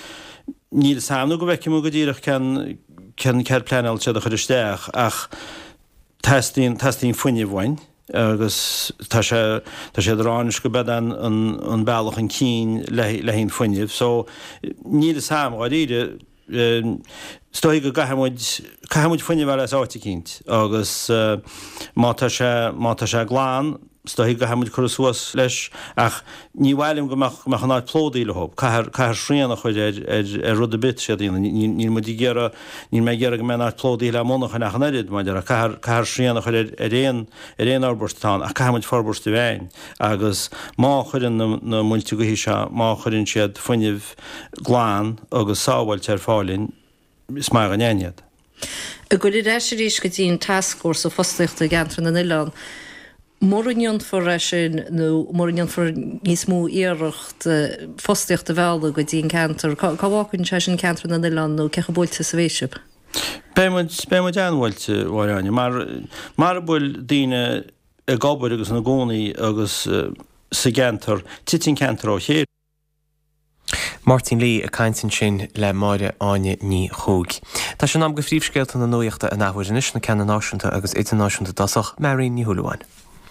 níl samú go bheice go dtíireach cen ceir pleáil siad a chuidir isteach ach testín fuinine bhain agus tá sé ránis go bed an bailach an cín le hín foiineh, so ní is sam á ide stoi go caihamúid foiineh as áiti cinint, agus má tá sé glán, stoi go hamuid chusúas leis ach ní bhhailm go mechanáid plódaí le hób. Caithar sríanana chuid rud a bit sé ní mu géara ní mé ggéar go menáid plódaí le mónach an nachnéid maidir a caithar sríanana chuid réon ábúrtáin a caihamid forbúrsta bhéin agus má chuidann na muilte go hí se má chuidann siad foiineh gláán agus sábhail ar fáilinn is mar an éiad. A go rééis go dtíon taskforce ó fostaíochtta gantran na Ián. Morinion for sin nó morinion for níos mó éirecht fostaíochtta bhela go dtíon cantar. Cáhhacann se sin cantar na Ián nó cecha bóilte sa bhéisib? Bé mu anhhailte bhhaine, mar bhfuil daoine a gobar agus na gcónaí agus sa gantar titin cantar ó chéad. Martin Lee a caiintin sin le máire áine ní chúg. Tá sin am go phríomhscéalta na nuíochta a nachhuiiris na ceanna náisiúnta agus internanáisiúnta dasach Mary ní Huluáin.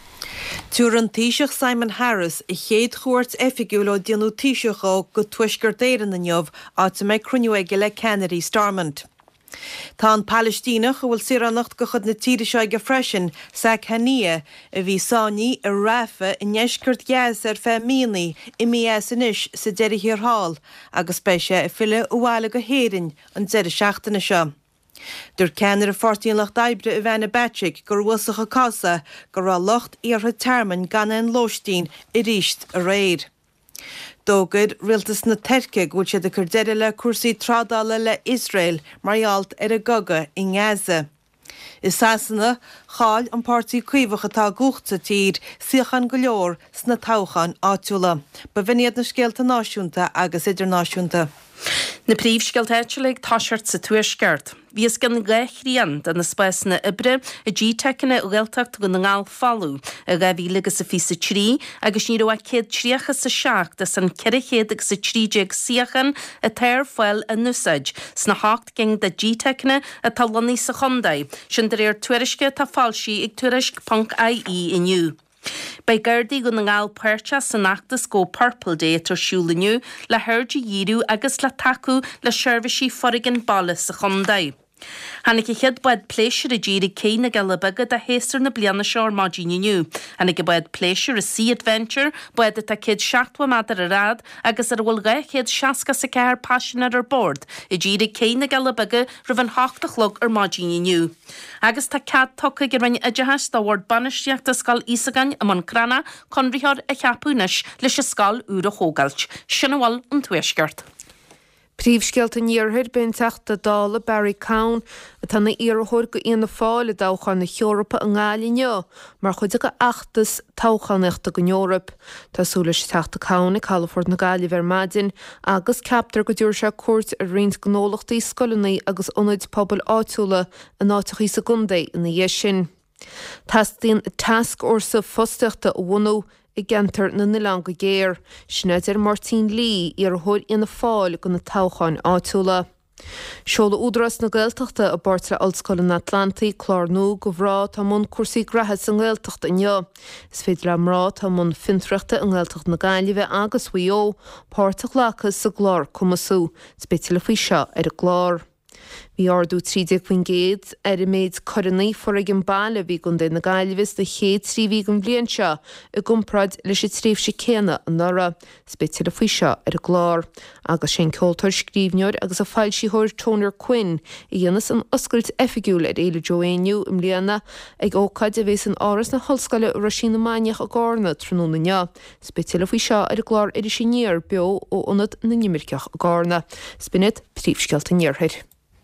Túr an Taoiseach Simon Harris I chéad chuairt effigiúil ó déanú Taoiseach go tuisgur déireann na neamh áta méid cruniúige le Kennedy Stormont. Tá an Palestínach bhfuil sirannacht go chud na tíre seo go freisin sa Chania a bhí sánaí a rafa I neisgurt gheas ar fé mínaí I mías inis sa deireadh hir hall agus spéise I fille bhhaile go héireann an deireadh seachtainna seo. Dúir ceannar a fortíonlacht daibre I bheina Betrick gur bhuasacha casa gur rá locht iartha terman gan an Lóistín I ríist a réir. Dógad rialtas na Terce gúil siad a chur deireadh le cuasaí trádála le Israel margheallt ar a goga I Gaza. Is sasanna cháil an pártaí cuimhacha tá gúchta tír siochan go leor sna táchan áitiúla, ba bhíad na scéalta náisiúnta agus idirnáisiúnta. Na príomhsceiltéitiúlaigh táisiart sa tuaisceart. Bhíos gan gaichríon den na spéisna ibre a ddíteachna ugailteacht go na ngáil fallú a gabhí agus sa fi sa trí agus ní roiha céad tríocha sa seach de san ceirichéad agus sa trídeag siachan a téir foiil a nusaid sna hácht ging de ddíteachna a talhaní sa chondaid sin de réir tuairisce tá fáilsí ag tuairisc.ie inniu. Bei Gardaí go na ngáil páirte san nachtas go Purple Day tar siúlaniu le hairde dhíú agus le taú le seirbhísí forigin balla sa chondaid. Hannig chead buid pléisiir a ddíra céine galabagad a héastar na bliana seoir mádíniu. Hannig buid pléisiir a Sea Adventure buid a céad 7 madar a rád agus ar bhfuil chéad 60 sa ceir passionar ar board I ddíra céine galabagad roimh 8 log ar mádíniu. Agus tá cad tocha gur bhain idehas dá bhhar banisteachta scal Isagan am an crana conrithar a cheapúnis leis a scal úr a hógailt. Sinna bhil an tuaisceart. Príomhscealta níorthir ben teachta dála Barry Cowan a tána iarthir go íana fáil dáchan na Eorpa an gáilíne, mar chuide go achtas táchaneachta go Eorp. Tásúlas teachta Cowan I California na gáilí ver maidin agus captar go dúir se cuairt a riint gnólachtaí scoilnaí agus ionid pobl áitiúla an áitichaí sa gundaí ina dhé sin. Tastíonn task orsa fostaíochta a bhunú I gentar na Ián go géir, Schneider Martin Lee ar thuir ina fáil go na táchain áitiúla. Seola údras na Gaeltachta a bartra Ollscoil in Atlantaí chlárnú go bhrá tá mún cuasaí grathe san Gaeltachta inneo. Is féidir am rá tá mún finreachta an Gaeltacht na Gaillimhe agus bhuió, páirteach lechas sa glár cumasú, spéitiúla faoi seo ar a glár. Bhí ardú 30 géad ar I méid corannaí forraigh an baile bhí gon na Gaillimhes de chéad 3 an bblion seo I gumpraid leis I tríomh sé céanna an nora, spéitiúla faoi seo ar a glár. Agus sin ceoltar scríbneoir agus a fáilsíthir Tónar Quinn I dhéanas an oscailt effigiúil ar éile Joanniu im líana ag ócaid a bhés an áras na hallscoile ura sin na maineach a gána tróna nea. Spéitiúla faoi seo ar a glár ar sin níor beo ó ionad na nimmirceach a gána. Spinit príomhscealta níorthir.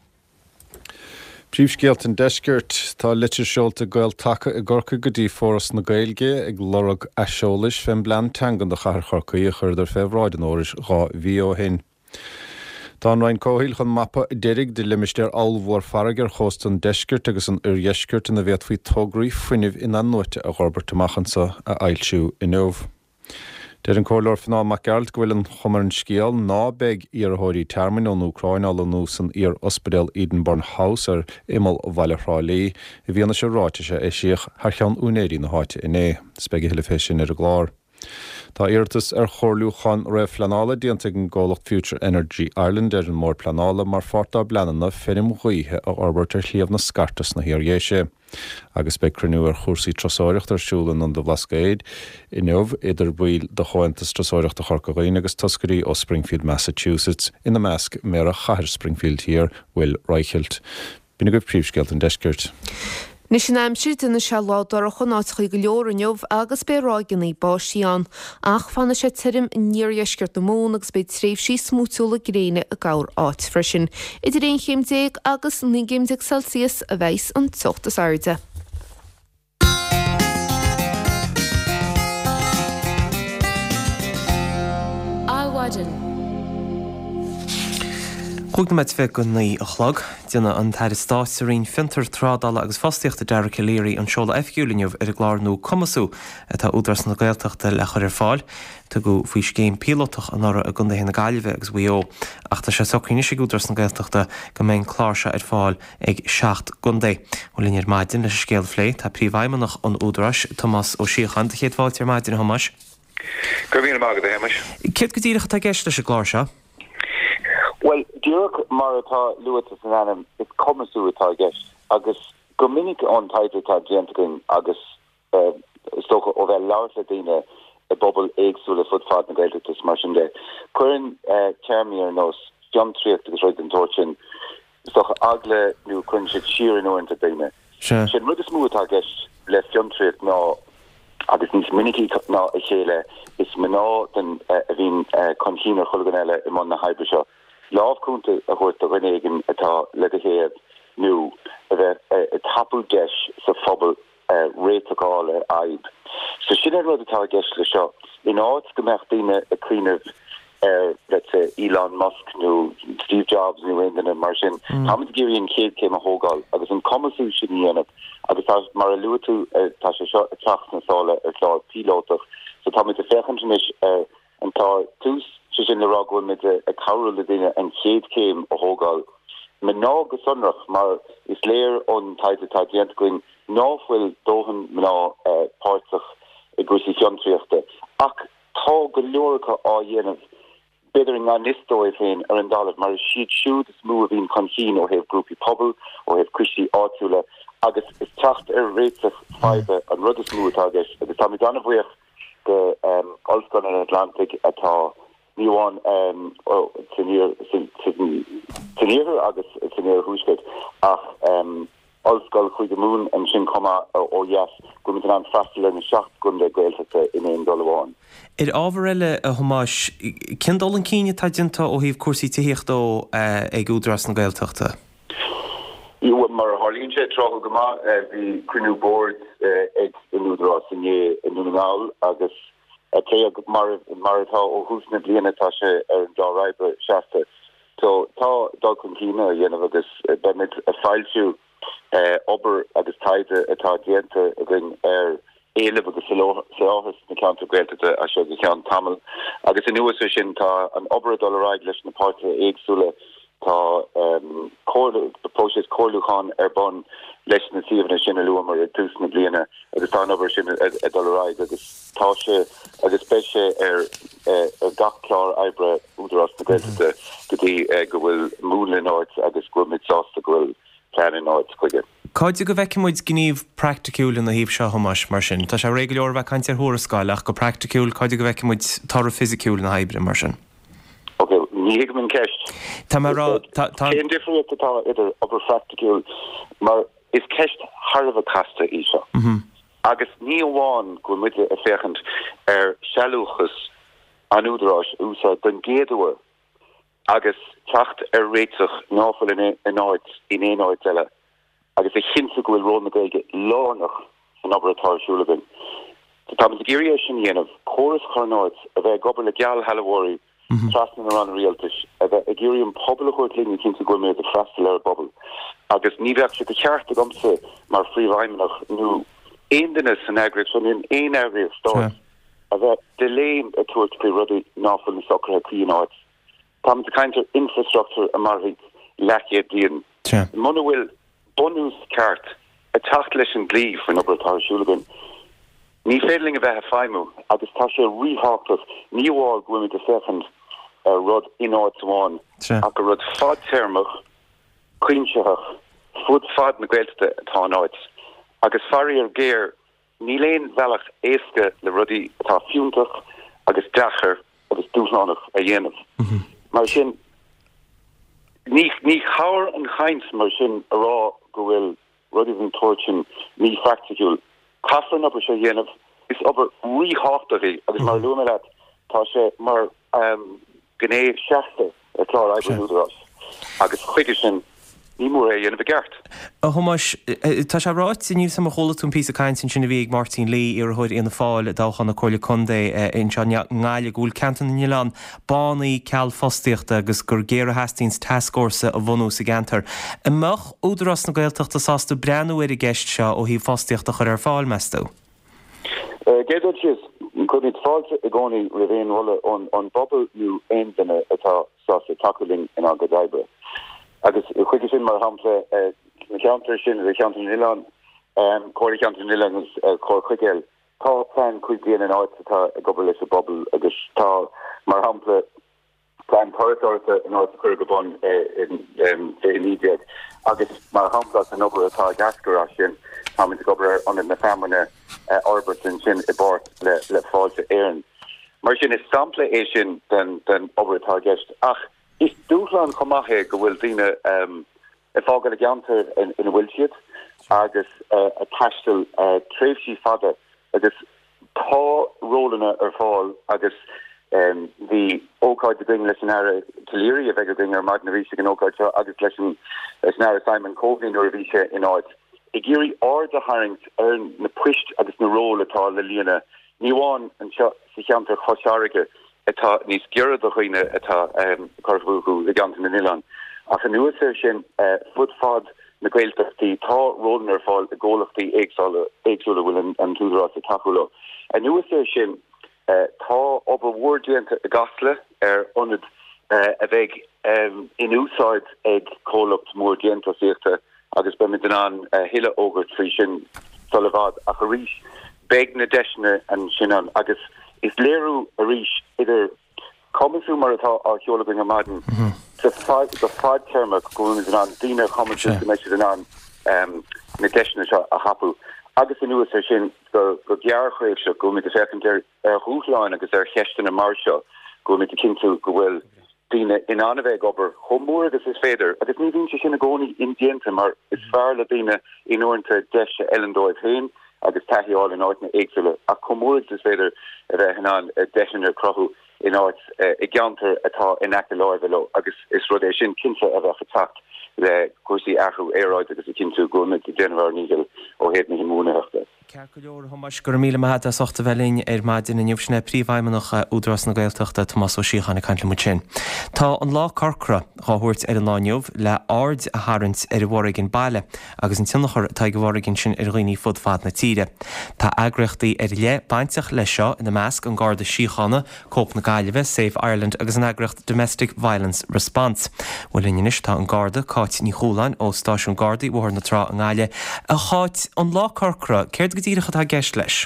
Príomhscéalt an deisceart tá litir seolta gail taca I gcorca go dtí fóras na Gaeilge ag lorg eisiolais fem blean teangan de char chorcaí a chuirdar febhráid an óris gá bhí ó hin. Tá an rain cóhíil chun mappa deirig de limisteir almhór farragar chóst an deisceart agus an urheisceart in a bhead faoi tógraí fuinineh in an nuite a ghorbert amachchansa a ailsiú in nómh. Der an cóir fanná mac gealt go bhfuil an chumar an scéal nábeig iarthóirí termín ón Ucrain all nó san ar Ospedal Edenborn House ar imal Vallehrálí I bhíanana sé ráiteise é siach thar cheann únéirí na háite inné, spegi heile fé sin ar a glár. Tá iartas ar chorlúchan raibh planála díanta an ggólacht Future Energy Ireland ar an mór planála mar fortá bleanana férim ghuithe a orbert ar chlíomh na scartas na hiargéise. Agus be cruniú ar chórsaí trasóireacht ar siúlan an do Blascade, inniuh idir buil de choantas trasóireacht a Chorcaghine agus toscarí ó Springfield, Massachusetts, ina measc méar a chahar Springfield hir Will Reichelt. Bína go príomhscéalt an deiscirt. Nis sin aimsir duna se ládar a chunáitchaí go leor inniuh agus bé rágannaí báisián, ach fanna sé tirim níorheisceart na mún agus bé tréimh sí smútúla gréine a gair áit freisin. Idir réon chéimdéag agus 9 Celsius a bheits an tuchttas airde. Chúgna meid feh go naí a chlog, Dina an tair stáisirín fintar trádala agus fástiíochtta Dearcha Léirí an seola FQ-linneamh ar a glárnú Commasú atá údras na Gaeltachta le chuir ar fáil, tá go faoi céim pílotach an ára a gunda héna gaiileh agus bhuió, ach tá sé sochaoine sé údras na Gaeltachta go mbeidh chláirse ar fáil ag 7 gundé. Ó línear maidin leis scéal phlé, tá príomhaimeannach an údras Tomás ó Síochan de chéad fáilte ar maidin Thomas. Go bhíonna mágad a Hamish. Céad go dtíireach tá gceist leis a glárse? Well, Dúrach mar atá luatas an anam is Commasú atá gceist, agus go minic an taide tá déantainn agus stocha ó bheith leabhar le daoine a bobbal éagsúla fudfad na Gaeltachtas mar sin de. Cuireann ceirmíar nós fiomtríocht agus roid an tóirtin stocha agla nó cuireann siad siar an uaireanta daoine. Sin rud is mú atá gceist le fiomtríocht ná agus níos minicí ná a chéile is mná den a bhín concínar chulgan eile I món na haibre seo. Lábhcúnta a chuirt a rinnéigen atá le a héad nó a bheith a tapú deis sa phobal réiteáile aib. So sin rud atá geis le seo. In áit go meach daoine a clíanamh let's say Elon Musk nó Steve Jobs nó Indana mar sin. Táid géiríon céad céim a hógáil agus an Commasú sin dhéanamh agus tá mar a luú tú tá sé seo a teach na sála ar chlár pílótach. So táid a fechannis an tá tús sin le ragúil mit a cabhú le duine an chéad céim a hógáil. Me ná go sonrach mar is léir ón taide tá déantainn náfuil dóhan ná páirteach I gúsí fiomtríochta. Ach tá go leorcha á dhéanamh beidir an nistóid féin ar an dálah mar siad siúd is mú a bhín concín ó hebh grúpi pobl ó hebh cuisí áitiúla agus is techt ar réiteach faibe an rud is mú atá gceist agus tá dana bhuiach go Ulster an Atlantic atá níháin tíníir agus tíníir húscaid ach Ulster chuig go mún an sin comma ó yes go mit an freistal na 7 gunda Gaeltachta in éon doláin. Ábhar eile a Thomas, cin dul an cíine taidianta ó híomh cuasaí tíochtó ag údras na Gaeltachta? Iú mar Harlíonn sé trocha go maith bhí cruinniú board ag in údras in Núnagáil agus té martá ó húsna bliana tá sé ar an dáraibe seasta. So tá dá chun cíine a dhéanamh agus bemid a fáilsiú obair agus taide atá déanta a gin ar éileh agus sáhas na ceanta Gaeltachta a seo go ceann tamil. Agus in nuas sin tá an obair dólaráid leis na páirte éagsúla tá próses cóirlúcháin ar bon leis na síomhna sin a luamar a tús na bliana agus tá obair sin a dólaráid agus tá sé agus be sé ar gachlár ebre údarás na Gaeltachta go dtí go bhfuil múlin áit agus go mid sásta go bhfuil planin áit chuige. Cáide go bheicimiid gníomh practicúil na híomh seo Thomas mar sin. Tá sé réigiúir bheith caiinte ar thurascáileach go practicúil cáide go bheicimiid tar fisiciúil na haibre mar sin. Okay, ní hiig min ceist. Tá marrá cén difriúil atá idir obair practicúil mar is ceist Harbh casta í seo. Agus ní amháin go muide a féchant ar sealúchas an údarás úsá den géadúir agus teacht ar réiteach náfuil in áit in éon áit eile agus a chinsa go bhfuil rón na Gaeilge lánach an obair atá bin. Tá a géirí sin dhéanamh choras charnáid a bheith gobar le geall hallahóirí trasna an rialtas a bheith a géirí an pobl a chuirt líní chinsa go méid a freistal ar bobbal. Agus ní bheith sé go ceart a gomsa mar phríomhaimeannach nó éon duine san agric son in éon éirí stáit a bheith deléim a tuairt go rudí náfuil na soccer cían áit. Tá the kind of infrastructure a married leché blian. Mona bhfuil bonús ceart a tacht leis an glíomh fan obair atásúlagan. Ní féling a bheith feimú, agus tá sé ríthachtas níomháil gofuimi de second rud in áitháin ach a rud fad termach, cuinseach, fud fad na gailte atá áit. Agus farí ar géir ní léon bhealach éasca le rudí atá fiúntach agus dachar agus dúsnánach a dhéanamh. Mar sin ní chair an chaint mar sin a rá go bhfuil rudí an torchin ní practical. Caafan obair sé dhéanamh is obair ríthachtaí agus mar luúna leat tá sé mar gnéh seachta a chlár aibrúdarás agus chuige sin ní mór é dhéanamh gceart. Thomas, tá sé ráit níomh sam cholatún pí a caiint sin sinna bhíh Martin Lee ar chuid ina fáil dáchan na chola condé in ngáile gúil cantan na Nílan bánaí ceall fostíochta agus gur géire Hastings taskórsa a bhunú sa gantar. Amach údarás na Gaeltachta sásta breanú ar a gceist seo ó hí fostíochta chur ar fáil meistú. Géadúil sios chun it fáilte a gcónaí ra bhéon rolla an bobbal nú aon duine atá sásta takeling in an Godaibre. Agus chuige sin mar hampla counter sin a counter Nílan choir counter Nílan is choir chuigéil tá plan chuig an áit atá a gobal leis a bobbal agus tá mar hampla plan thoirta in áit chuir go bon in immediate agus mar hampla an obair atá gascará sin ha to gobar an na famine Albertson sin i bort le fáilte éan. Mar sin is sampla é sin den obair atá gist ach is dúslan chomache go bhfuil díine a fágal a geantar in a bhfuil siad agus a taistil tréimhsí fada agus tá rólanna ar fáil agus the ócáid de bring leis an aire talíri a bheith go bring ar magna bhíse an ócáid seo agus leis an aire Simon Coveney nuair a bhíse in áid. I géirí áda haingt ar na puist agus na ról atá le líana níháin an seo sa cheantar chosáige atá níos gearad a chuoine atá carthúú le gananta na Nílan. Ach an nuas sin fud fad na Gaeltachtaí tá rólan ar fáil a ggólachtaí éagsúla bhfuil an túrás a takeúla. A nuas sin tá obair bhúrdíanta a gasla ar ionad a bheith in úsáid ag cólacht mór díanta síochta agus be den an hiile ógur trí sin solvad a ríis beg na deisne an sinan agus is léirú a ríis idir comú mar atá á cheolabing a maden the fad termach go an dína comú me an na deisne a hapú agus in nuas sin go gearchréil se go mit de secondary húslein agus chechten a mar go mit de kinú go bhfuil dína in anveh ober chomór agus is féidir agus ní vín se sin a gcónaí indianta mar is fear le dína in orintanta deise Ellendóid féin agus tahiáil in áit na éagsúile a chomór is féidir a bheith an deisian ar crothú in áit i gceantar atá inachta láimhelo agus is rud é sin cinnte a bheith tacht le cuasaí ahrú éráid agus i cinnú gona de General Nígel ó héad na himúnaachta. Cear go leor thomas gur míle maithe sochta bhelín ar maidin na nniuhsna príomhhaimimeach údras na Gaeltachta Tomás Ó Síochána Caintla mu sin. Tá an lá carcra cháthúirt ar an láneomh le ard a tharint ar bhharraigh in baile agus an tionnachar tá go bhharraigh sin ar roioine fud fad na tíre. Tá agrachtaí ar le bainteach le seo in na measc an Garda Síochána Cóp na Gaillimhe Save Ireland agus an agracht Domestic Violence Response. Bhfuil inis tá an Garda cáit ní chúláin ó Stáisiún Gardaí bhthar na trá an Gaile a cháit an lá carcra céir go dtírecha tá gceist leis.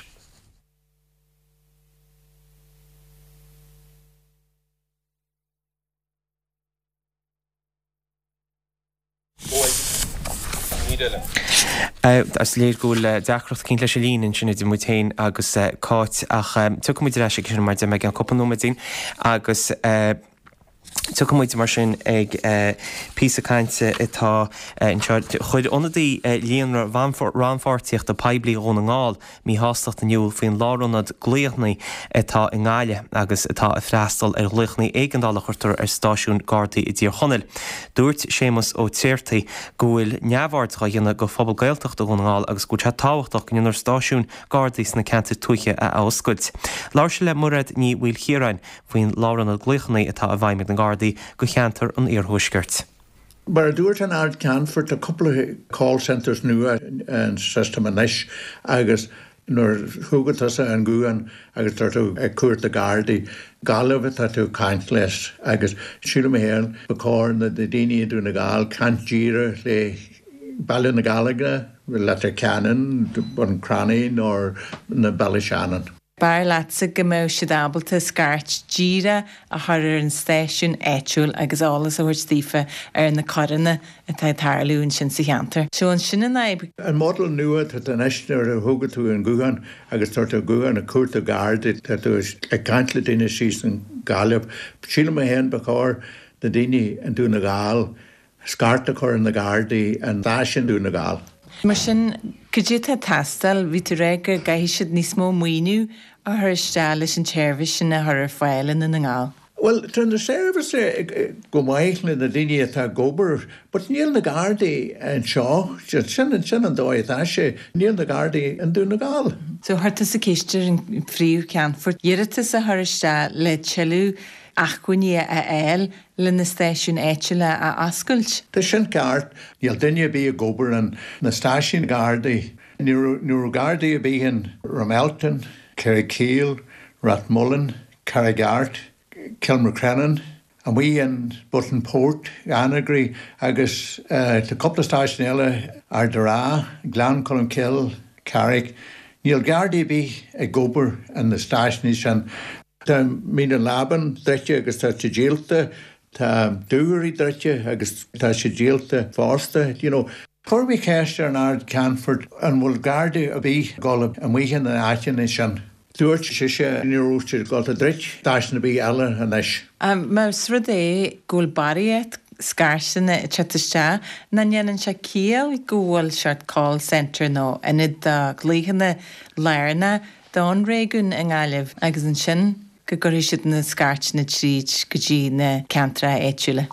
As léir gúil deachracht cinn leis lín sinna d mutain agus cáit ach tu muid leis sin mar de me an copanúmadín agus tu muid mar sin ag písacainte atá chuid onadaí líonar ranfáirtíocht a peblií ón an gáil mí hástacht aniuúil faoin lárannad gléochnaí atá in gáile agus atá a freastal ar gluchnaí éigeandála chuirtar ar Stáisiún Gardaí i dtír chonneil. Dúirt Séamus ó tíirtaí go bhfuil neamhhairtcha dhéanana go phobal Gaeltachta ón gáil agus go te táhachtach gníonar Stáisiún Gardaí sna ceanta tuiche a oscailt. Lár se le murad ní bhfuil chiaráin faoin lárannad gluchnaí atá a bhaimid na Gardaí go cheantar an iarthúisgurt. Mar dúirt an ard Canfort a couple of call centres nua an system anis agus nuair thugatasa an gúan agus tartú cuairt a gardaí galibh tá tú caint leis agus siúla héan bacáir na daine dú na gáil cant díra le bailile na gálaga le canan bun craní nó na Ballyshannon. Bar lása go mó siadábalta scarrt díra a thuir an stéisiún éitiúil agus álas óir stífa ar na coranna atá tarlún sin sa cheantar. Seán sin in naib. An model nua tá den eisnar a thugad tú an gúgan agus tarta gúgan a cuairt a gardaí tá tú ag caintla daine síos an galibh. Síla a héan bacáir na daine an dú na gáil, scarta chur an na gardaí an dáisian dú na gáil. Mar sin cudéta tastal ví tú régur gaisiad níos mó muoinú a thur isteach leis an téirvis sin na thur fáilean in na ngáil. Well, trin the service go maithla na daine atá gobar, but níl na gardaí an seo, sin an dóid eise, níl na gardaí an dú na gáil. So thuirta sa céistear an phríomh Ceannfort, dhéiretas a thur isteach le teilú achcuine a éil le na stéisiún éitiúile a ascailt. Tá sin ceart, níl duine bí a gobar an na stáisiún gardaí. Nuair gardaí a bíon Ramelton, Carrickeel, Rathmullen, Carrigart, Kilmacrennan, and we in Buttonport, Annagry, agus the couple of stáisiún eile Ardara, Glencullenkill, Carrick, níl gardaí bí a gobar an na stáisiún sin. Tá mína laban dreite agus tá sé díalta, tá dúirí dreite agus tá sé díalta fásta. Chuirbí céiste an ard Ceannfort an bhfuil gardaí a bhí gála a mhuihan na áiteanna sin. Dúirt sé níorúiste gáilta dreit, dáisna bí eile an eis. Mas rud é gúil bariad scarsanna chatiste na nnéanann se cíal gúil seart call centre nó inid de glíhanna léirna don réún an gáileh agus an sin go goéisiid na scartna tríd go dtí na ceantra éitiúile.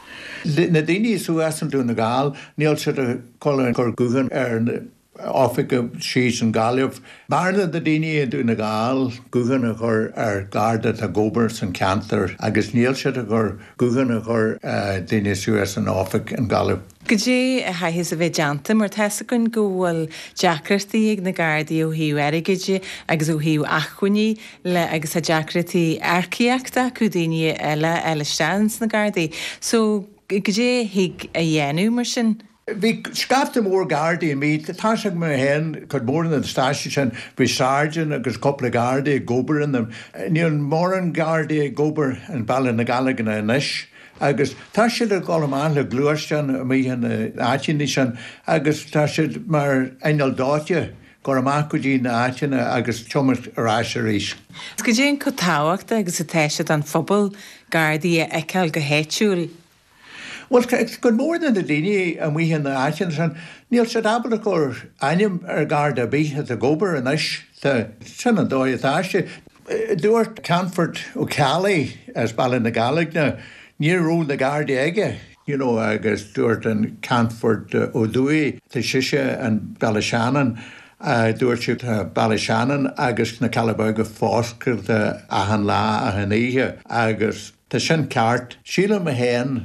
Na daine suas an dú na gáil, níl se a cholann gur gugan ar áfica síos an gáileh. Marna na daine dú na gáil gugan a chur ar garda a gobar san ceantar agus níl se a gur gugan a chur daine suas an áfic an gáileh. Go dé a haithis a bheith deanta mar teasa gon gúil deacrataí ag na gardaí ó hiú aigeide agus ó hiú achchuiní le agus a deacrataí arciaachta chu daine eile steans na gardaí. So go dé hiig a dhéanú mar sin. Bhí scafta mór gardaí mí tá seach mar hen chud mór an stáisiú sin bhí sargean agus coppla gardaí gobar in them. Níl mór an gardaí gobar an bailile na Gaillimh na inis. Agus tá siad a gálamán le glúirstean a míhan áitiní sin agus tá siad mar einal dáte go amach go dtí na áitiine agus tumas arás a rís. Go dé go táhaachta agus a teisiad an phobal gardaí eiceil go héitiúil. Well, go mór than the daine and we in the action and níl sé dabal gur aim ar garda bí a gobar an is the sin an dóid aiste. Dúirt Ceannfort ó Cali as bailile na Gaillimh na níorú na garda aige. Agus dúirt an Ceannfort ó Dúí tá siise an Ballyshannon dúirt siad Ballyshannon agus na Calabága fáscair de ahan lá a haníe agus tá sin ceart síla a héan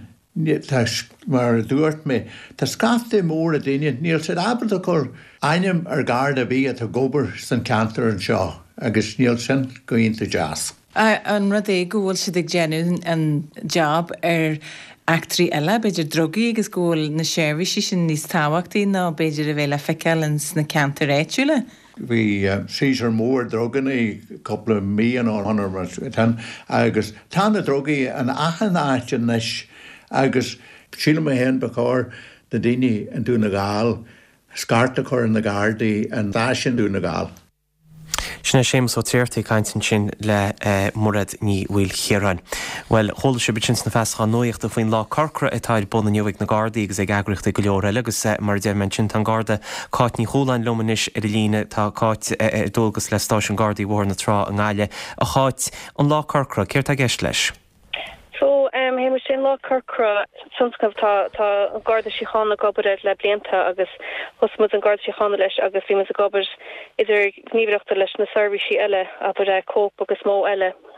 mar dúirt mé, tá scafta mór a daine níl sé abal a chur aim ar garda bí a gobar san ceantar an seo agus níl sin go ionta jazz. An rud é gúil siad ag déanú an job ar actrí eile beidir drogaí agus gúil na séirvisí sin níos táhachtaí ná beidir a bhéile feiceilans na ceantar éitiúile. Bhí síar mór droganna coppla míon ó honor agus tá na drogaí an achan áitin leis agus síla a hen bacáir na daine an dú na gáil, scarta chur na gardaí an dáisian dú na gáil. Sinna sémas ó tíirtaí caiintin sin le murad ní bhfuil chéaráin. Well, chola se bitin na feascha nuocht a faoin lá carcra atáid buna neomhaigh na gardaí agus ag agrachta go leor eile agus mar de mention an garda cáit ní choláin lomanis ar líne tá cáit dulgus le stáisiún gardaí bhór na trá an gáile a cháit an lá carcra céir tá gceist leis. So, hé mar sin lá carcra sunskaf tá garda síchanna gobar le blianta agus hosmud an garda síchanna leis agus bhí a gobar idir gníomhreachta leis na servicí eile a bud cóp agus mó eile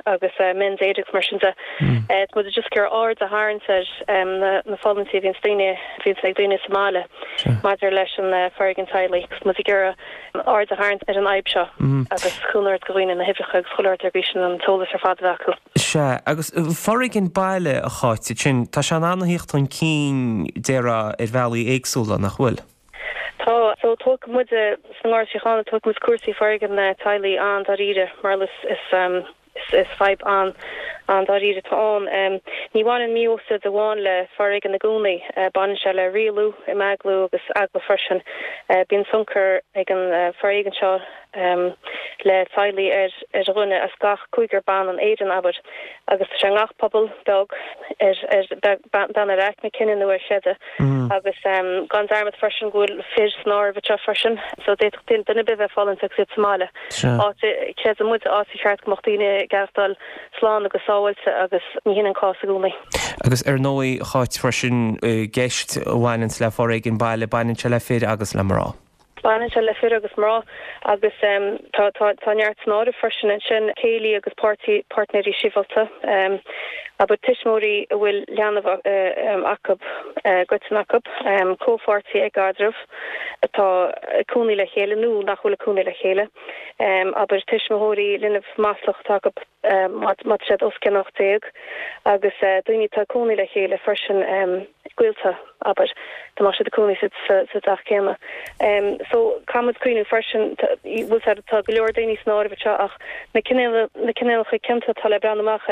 agus men's éidir marsinta. Mu just gur ard a haran na fallintí vín duine Somália Maidir leis an fergin Tylee mu gur ard a haran an aibseo agus chuúir goine na hifricha choir grísin an tolas ar fad acu. Se agus forigin bailile a cháite sin tá se anhíocht an cín déra bhelí éagsúla nach bhfuil. Tá so tóg mu sanir sechanna tu mu cuasí fergan na Tylee an daríide marlas is feib an daríide táán. Níháin míosa de bháin le fargan na gúnaí ban se le rialú I meaglú agus agla frisin. Bín suncar ag an fargan seo le Tylee ar runne as gach cuigur ban an éan abad agus se ngach pobl dog ban a reach na cinan nuair siide agus gan darmad frisin gúil fir snar bheit frisin so dé duna bit fallin si Somália. Ché a mu áí cheart mochtíine gastal sláán agus sáhailte agus níhéan cá a gúnaí. Agus nóí cháit frisin geist bhhainint le forigin bailile bainin se le fér agus le marrá. Banan se le fir agus marrá agus táneart snáda frisin sin céalaí agus partnerí sivalta aber tiismóí bhfuil leanamh acab gotain acab cófartaí ag gadrah atá cúnaí le chéile nó nach bhfuil cúnaí le chéile aber tiismóirí linmh máslacht acab mat sé oscinnacht déag agus duine tá cúnaí le chéile frisin gcuilta aber tá mar sé de cúnaí sa dach céime. So kamad cuiinú frisin bhil tá go leor daoine snáir bhte ach na cinéalacha cinnta tal le breanamach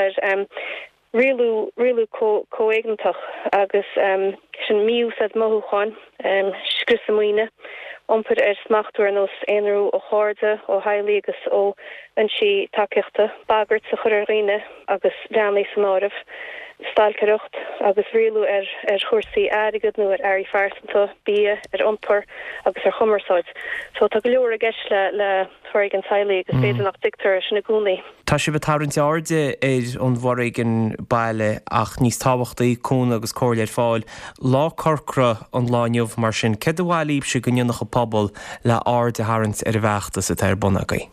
rialú cóéigentach agus sin míú sa mothúáin scrisamoine ompur smachtúir nos éanrú ó cháde ó hailí agus ó an si takeíochta bagart sa chur riine agus leannaí san áibh stalcarucht agus rialú chuirsaí airigad nó airí fearsanta bí ompur agus chumarsáid. So tá go leor a gceis le farigin Tylee agus féidir nach dictar sin na gúnaí. Tá si betarint áde an bharigin bailile ach níos tábhachtaí cún agus cóirléir fáil lá corcra an láinneomh mar sin cé bhhailíb se gonneach a pobl le áde harint ar bheachta sa teir bonagaí.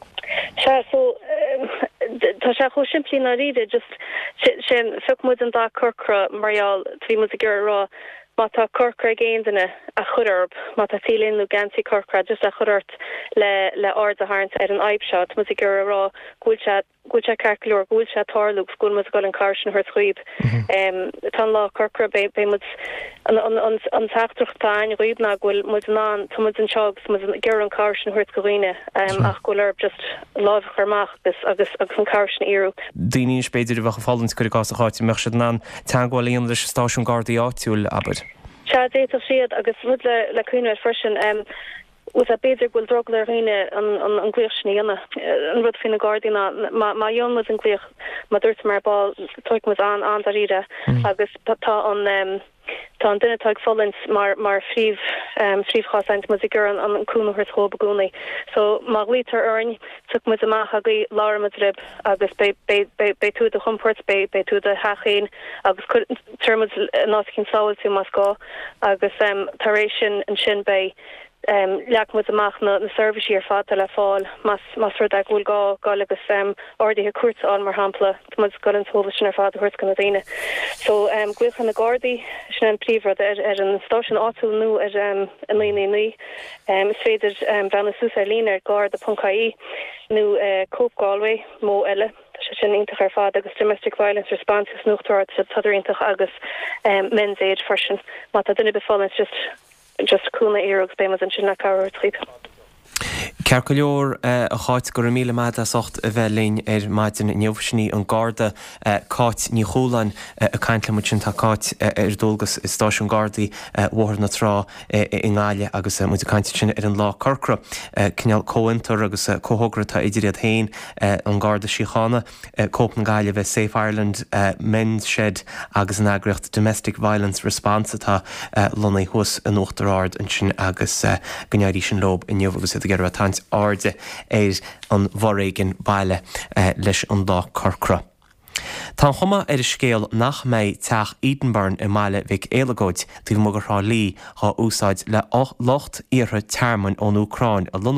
Tá se cho siimplí na riide just sin fumud an dá corcra marall trí mu a gur rá má tá corcra géanana a chudorb má tá tílíonú gantí corcra just a chudort le ard a haint ar an aibseo mu a gur rá gúilte carclúir gúilte tálúg gúil mu go an carsin chuir chuoib tá lá corcra bé mu an tachtruchtáin roiib na ghfuil mu ná tumud an segus mu gur an carsin chuirt goghine ach ghfuil just láh chuach agus an carsin íú. Daoine spéidir bhecha fallint chuir gas a cháte me se ná teagháil íon leis stáisiún Gardaí áitiúil abad. Se déta siad agus mu le cuiine frisin was a beidir gwil drogler riine an gleachsni anna an rud fin na Guardiana ma yon was an gleach ma dúirt mar ball toik was an daride agus tá an tá an duine tuag follins mar fríomhchaáint mu gur an cúna chuir thó bagúnaí. So má lítar orn tu mu amach agaí láir madrib agus be tú a chumport be tú a hachéin agus termid ná cin sáil tú mas gá agus taréis sin an sin bei leach mu amach na serviceí ar fád le fáil mas ru ag bhúil gá agus ordaithe cuairtáil mar hampla mu go an tóla sin ar fád thuirt go daine. So gcuilchan na Gardaí sin an plíomhrad ar an stáisiún áitiúil nó ar an líanaí is féidir brenn súsa lína ar Garda Puncaí nó Cope Galway mó eile sin intach ar fád agus domestic violence response is nuchtúirt sa tadaríntach agus men's aid frisin má tá duine befallins just cúna éiregus bé an sin na cabhar tríd. Cear go leor a cháit gur míle maid a socht a bhelín ar maidin neomhsní an Garda cáit ní choláin a caiintla mu sin tá cáit ar dulgus stáisiún Gardaí mhór na trá i ngáile agus mu caiinte sin ar an lá corcra cineal cóintar agus cóthgra tá idirad hain an Garda síochána cóp na gáile bheith Safe Ireland men's shed agus an agreacht domestic violence response atá lona hús an uachtarard an sin agus gneadí sin lob in neomh agus a gur atáint áde éir an bharréigin baile leis an lá corcra. Tá chuma ar a scéal nach méid teach Edenburn i Máile bhíh éilagóid dú mugur rá lí há úsáid le locht iartha termin ón Ucráin a Lunúáin.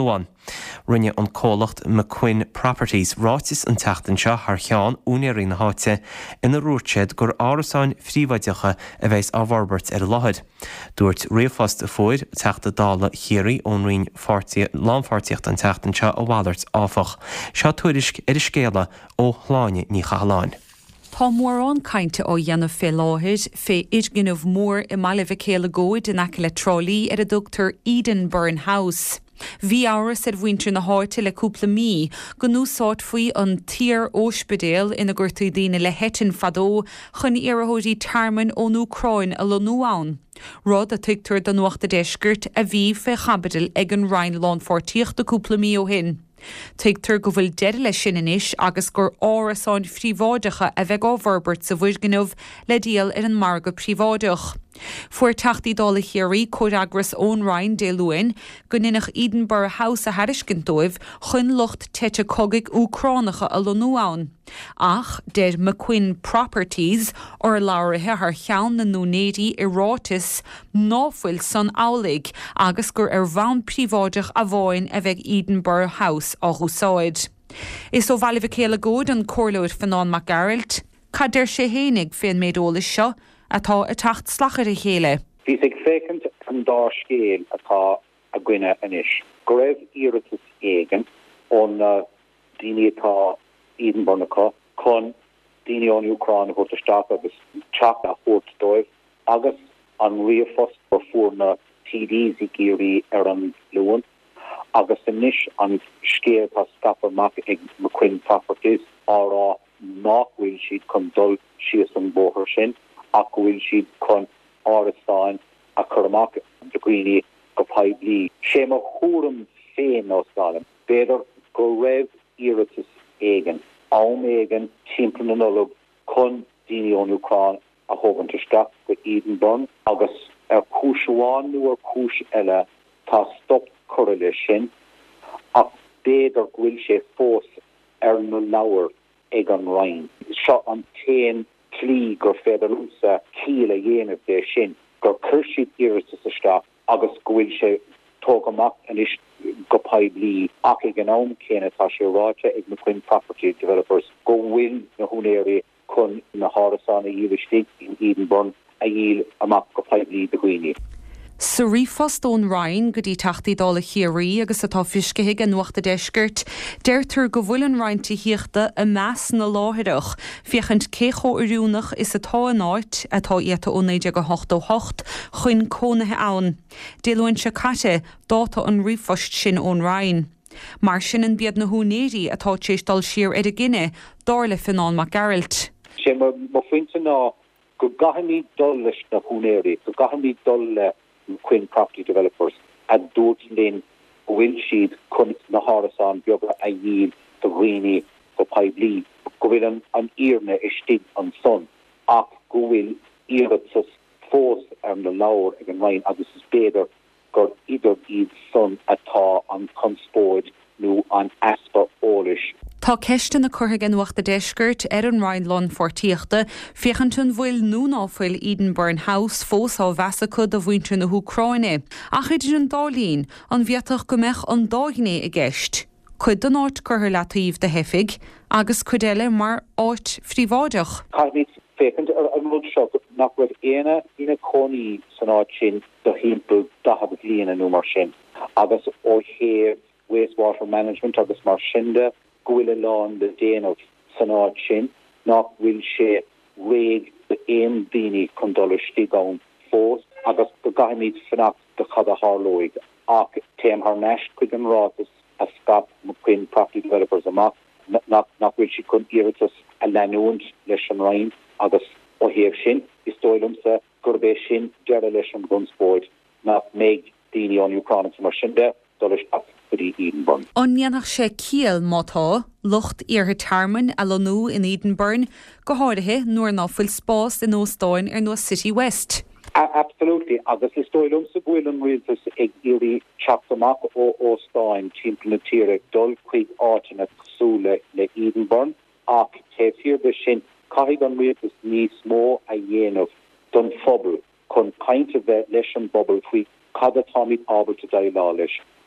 Rinne an cólacht McQuinn Properties rátis an teachtain seo th cheán únéirí na háite ina rúirtead gur árasáin phríomhaideacha a bheits ábharbert ar a láthad. Dúirt riomhfast a fóid teachta dála chéirí ón rion lánfartíocht an teachtain seo a bhhailart áfach. Seo tuairisc ar is scéala ó chláine ní chaláin. Tá mórrán cainte ó dhéanamh fé láthir fé idginmh mór I maileh céile góid in aice le trolí ar a dúchttar Edenburn House. Bhí áras ar bhaintre na háirte le cúpla mí go núsáid faoi an tír óspedéal ina gcuirtaí daoine le hetin fadó chun iarthóirí tarman ón Ucráin a lonúáin. Rud a tuigtar don nuachta deisgurt a bhí fé chabadal ag an Rhein lánfortíocht de cúpla mí ó hin. Tuigtar go bhfuil deire le sin inis agus gur árasáin phríomháideacha a bheith ábharbert sa bhuiisginmh le díal ar an marga phríomháideach. Fuair teachtaí dála chéirí códagras ón Rhein dé luin go ninech Edenburn House a Harriscindóibh chun lucht tete cogaigh Ucránacha a lonúáin. Ach, déir McQuinn Properties or láirithe th cheann na núnéadí I rátas náfuil san álaigh agus gur ar bhain phríomháideach a bháin a bheith Edenburn House á úsáid. Is ó bhaileh céile góid an cóirleir Fionn Mac Gearailt, cadidir sé hénig féin méadolalas seo atá a tacht slachar a chéile. Bhís ag fécant an dá scéal atá a gcuine inis. Go raibh iarratas éigen ón daoine atá Edenburnacha chun daoine ón Ucráin go isteach agus teach a chóirtdóibh agus an riomhfos go fuair TDs I géirí ar an luan agus inis an scéal tá scapar mac ag McQuinn Properties árá nachhfuil siad chun dul sios an bóthir sin ach bhfuil siad chun árasáin a chur amach de Greenie go paidlí. Sé mar chóram féin nó sálam. Beidir go raibh iarratas éigen, am éigen timpeall na nullag chun daoine ón Ucráin a thógann isteach go Edenburn agus ar cúiseáin nó ar cúis eile tá stop cura le sin ach beidir bhfuil sé fós ar na leabhar ag an Rhein. Seo an téin clí gur féidir úsa cíle dhéanamh dé sin gur chuirsiad iarratas isteach agus bhfuil sé tóg amach inis go paidlí ach ag an am céine tá sé ráite ag McQuinn Property Developers go bhfuil na húnéirí chun na hárasán a dhéanamh in Edenburn a dhéanamh amach go paidlí de Greenie. Sa riomhfos ón Rhein go dtí teachtaí dála chéirí agus atá fiscithe an nuachta deisgurt, deirtar go bhfuil an Rheinte híochta a meas na láthaireach, fiachant cécho arúnach is atá an áit atá iata ó 1988 chuin cónathe ann. Déluinn se caite dáta an riomhfost sin ón Rhein. Mar sin an bead na húnéirí atá téistal siar ar a gine dála Fionn Mac Gearailt. Sé mar fuinte ná go gahanní dul leis na húnéirí, go gahanní dul le McQuinn Property Developers a dúirt linn bhfuil siad chun na hárasán beaga a dhéanamh do Greenie go paidlí go bhfuil an íorne istigh an son ach go bhfuil iarratas fós ar na leabhar ag an Rhein agus is beidir gur idir iad son atá an conspóid nó an aspa ólais. Tá ceiste na curtha an nuachta deisgurt ar an Rhein lánfortíochta fiachantún bhfuil núnáfuil Edenburn House fós á bheasacud a bhaintre na Ucráine. Ach idir an dálín an bheatach go mbeadh an dágné i gceist. Cuid an áit curtha leataíomh de heifig agus cuid eile mar áit phríomháideach. Caithníd fécant ar an rud seo nach raibh ina cónaí san áit sin do himpeall 10 bliana nó mar sin agus ó chéir wastewater management agus mar sinnde gohfuil lán de déanamh san áit sin nach bhfuil sé réig de éon daoine chun dul istigh fós agus go gaiimiid fanacht de chad a hárlóig ach téim haar neist chuig an rátas a scap McQuinn Property Developers amach nach bhfuil si chun iarratas a leanúint leis an Rhein agus ó thaobh sin is dóilmsa gur bheith sin dearad leis an gunspóid nach méid daoine ón Ucráin mar sinnde dul isteach Edenburn. Onneannach sé cíal mátá lucht iartha tarman a lonú in Edenburn go háirithe nuair náfuil spás in óstáin ar nó City West. Absolutely, agus is dóilm sa bhfuil an rialtas ag irí teachtamach ó óstáin timpeall na tíre dul chuig áitina cosúla le Edenburn ach téfhir de sin caiigh an rialtas níos mó a dhéanamh don phobal chun cainte bheith leis an bobbal faoi cad atáid ábhar a dailá leis.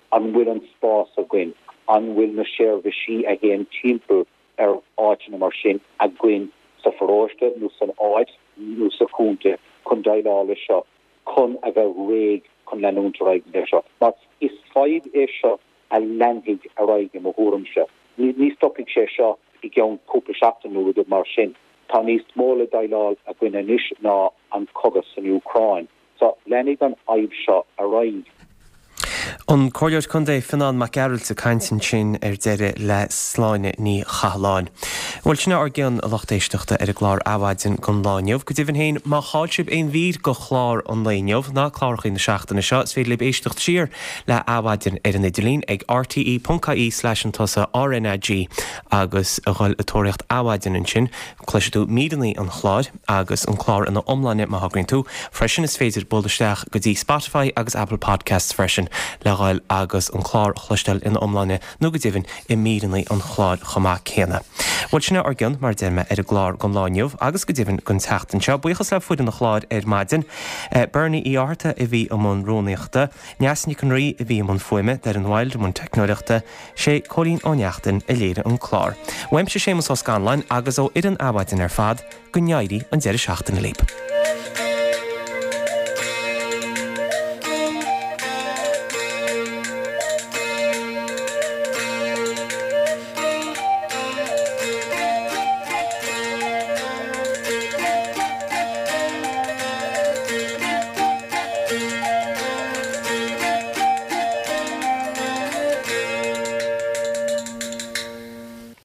an bhfuil an spás a gin an bhfuil na séirhe si a géan timppel áit na mar sin a gin sa forráiste nó san áit nó sa cúnte chun daileála seo chun a bheith réig chun leúntaráig de seo. Mas is feid é seo a lehiig a raige mo hóm se. Ní stopig sé seo I gan cúplaachta nó do mar sin. Tá níos móla daileáil a gine níis ná an cogas in Ukraine. So lenig an aibh seo a raig. An choir chun é fanán mac geall sa caiintin sin deire le sláine ní chaláin. Bhil sinna ar gceann a lochtéisteachta ar a glár ahhaidin gon láineomh, go dtíhann héin má háilsib éon bhír go chlár an léineomh ná chláirchaí na seachtainna seo, s féidir le éisteacht siar le ahhaidin ar an idirlín ag rte.caí/an-tusa RNAG agus a gháil atóireacht ahhaidin an sin, chluisiú mídaní an chláir agus an chlár ina omláine má hagann tú, freisin is féidir bolaisteach go dtí Spotify agus Apple Podcasts freisin le gháil agus an chlár chluisteil ina omláine nó go dtíhann I mídaní an chláir chomá chéana. Bhil sinna ar gceann mar déime ar a glár gon láineomh agus go dtíhann gon teachtain seo buchas le fuidir na chláir ar maidin, Bernie í áirta I bhí am an rónaíochta, neasní chun rí I bhí am an fuime dar an bhhail am an technóireachta, sé cholín óneachtain I léire an chlár. Weim sé sémas os ganlainn agus ó idir an ahhaidin ar fad go neairí an deireadh seachtain na líp.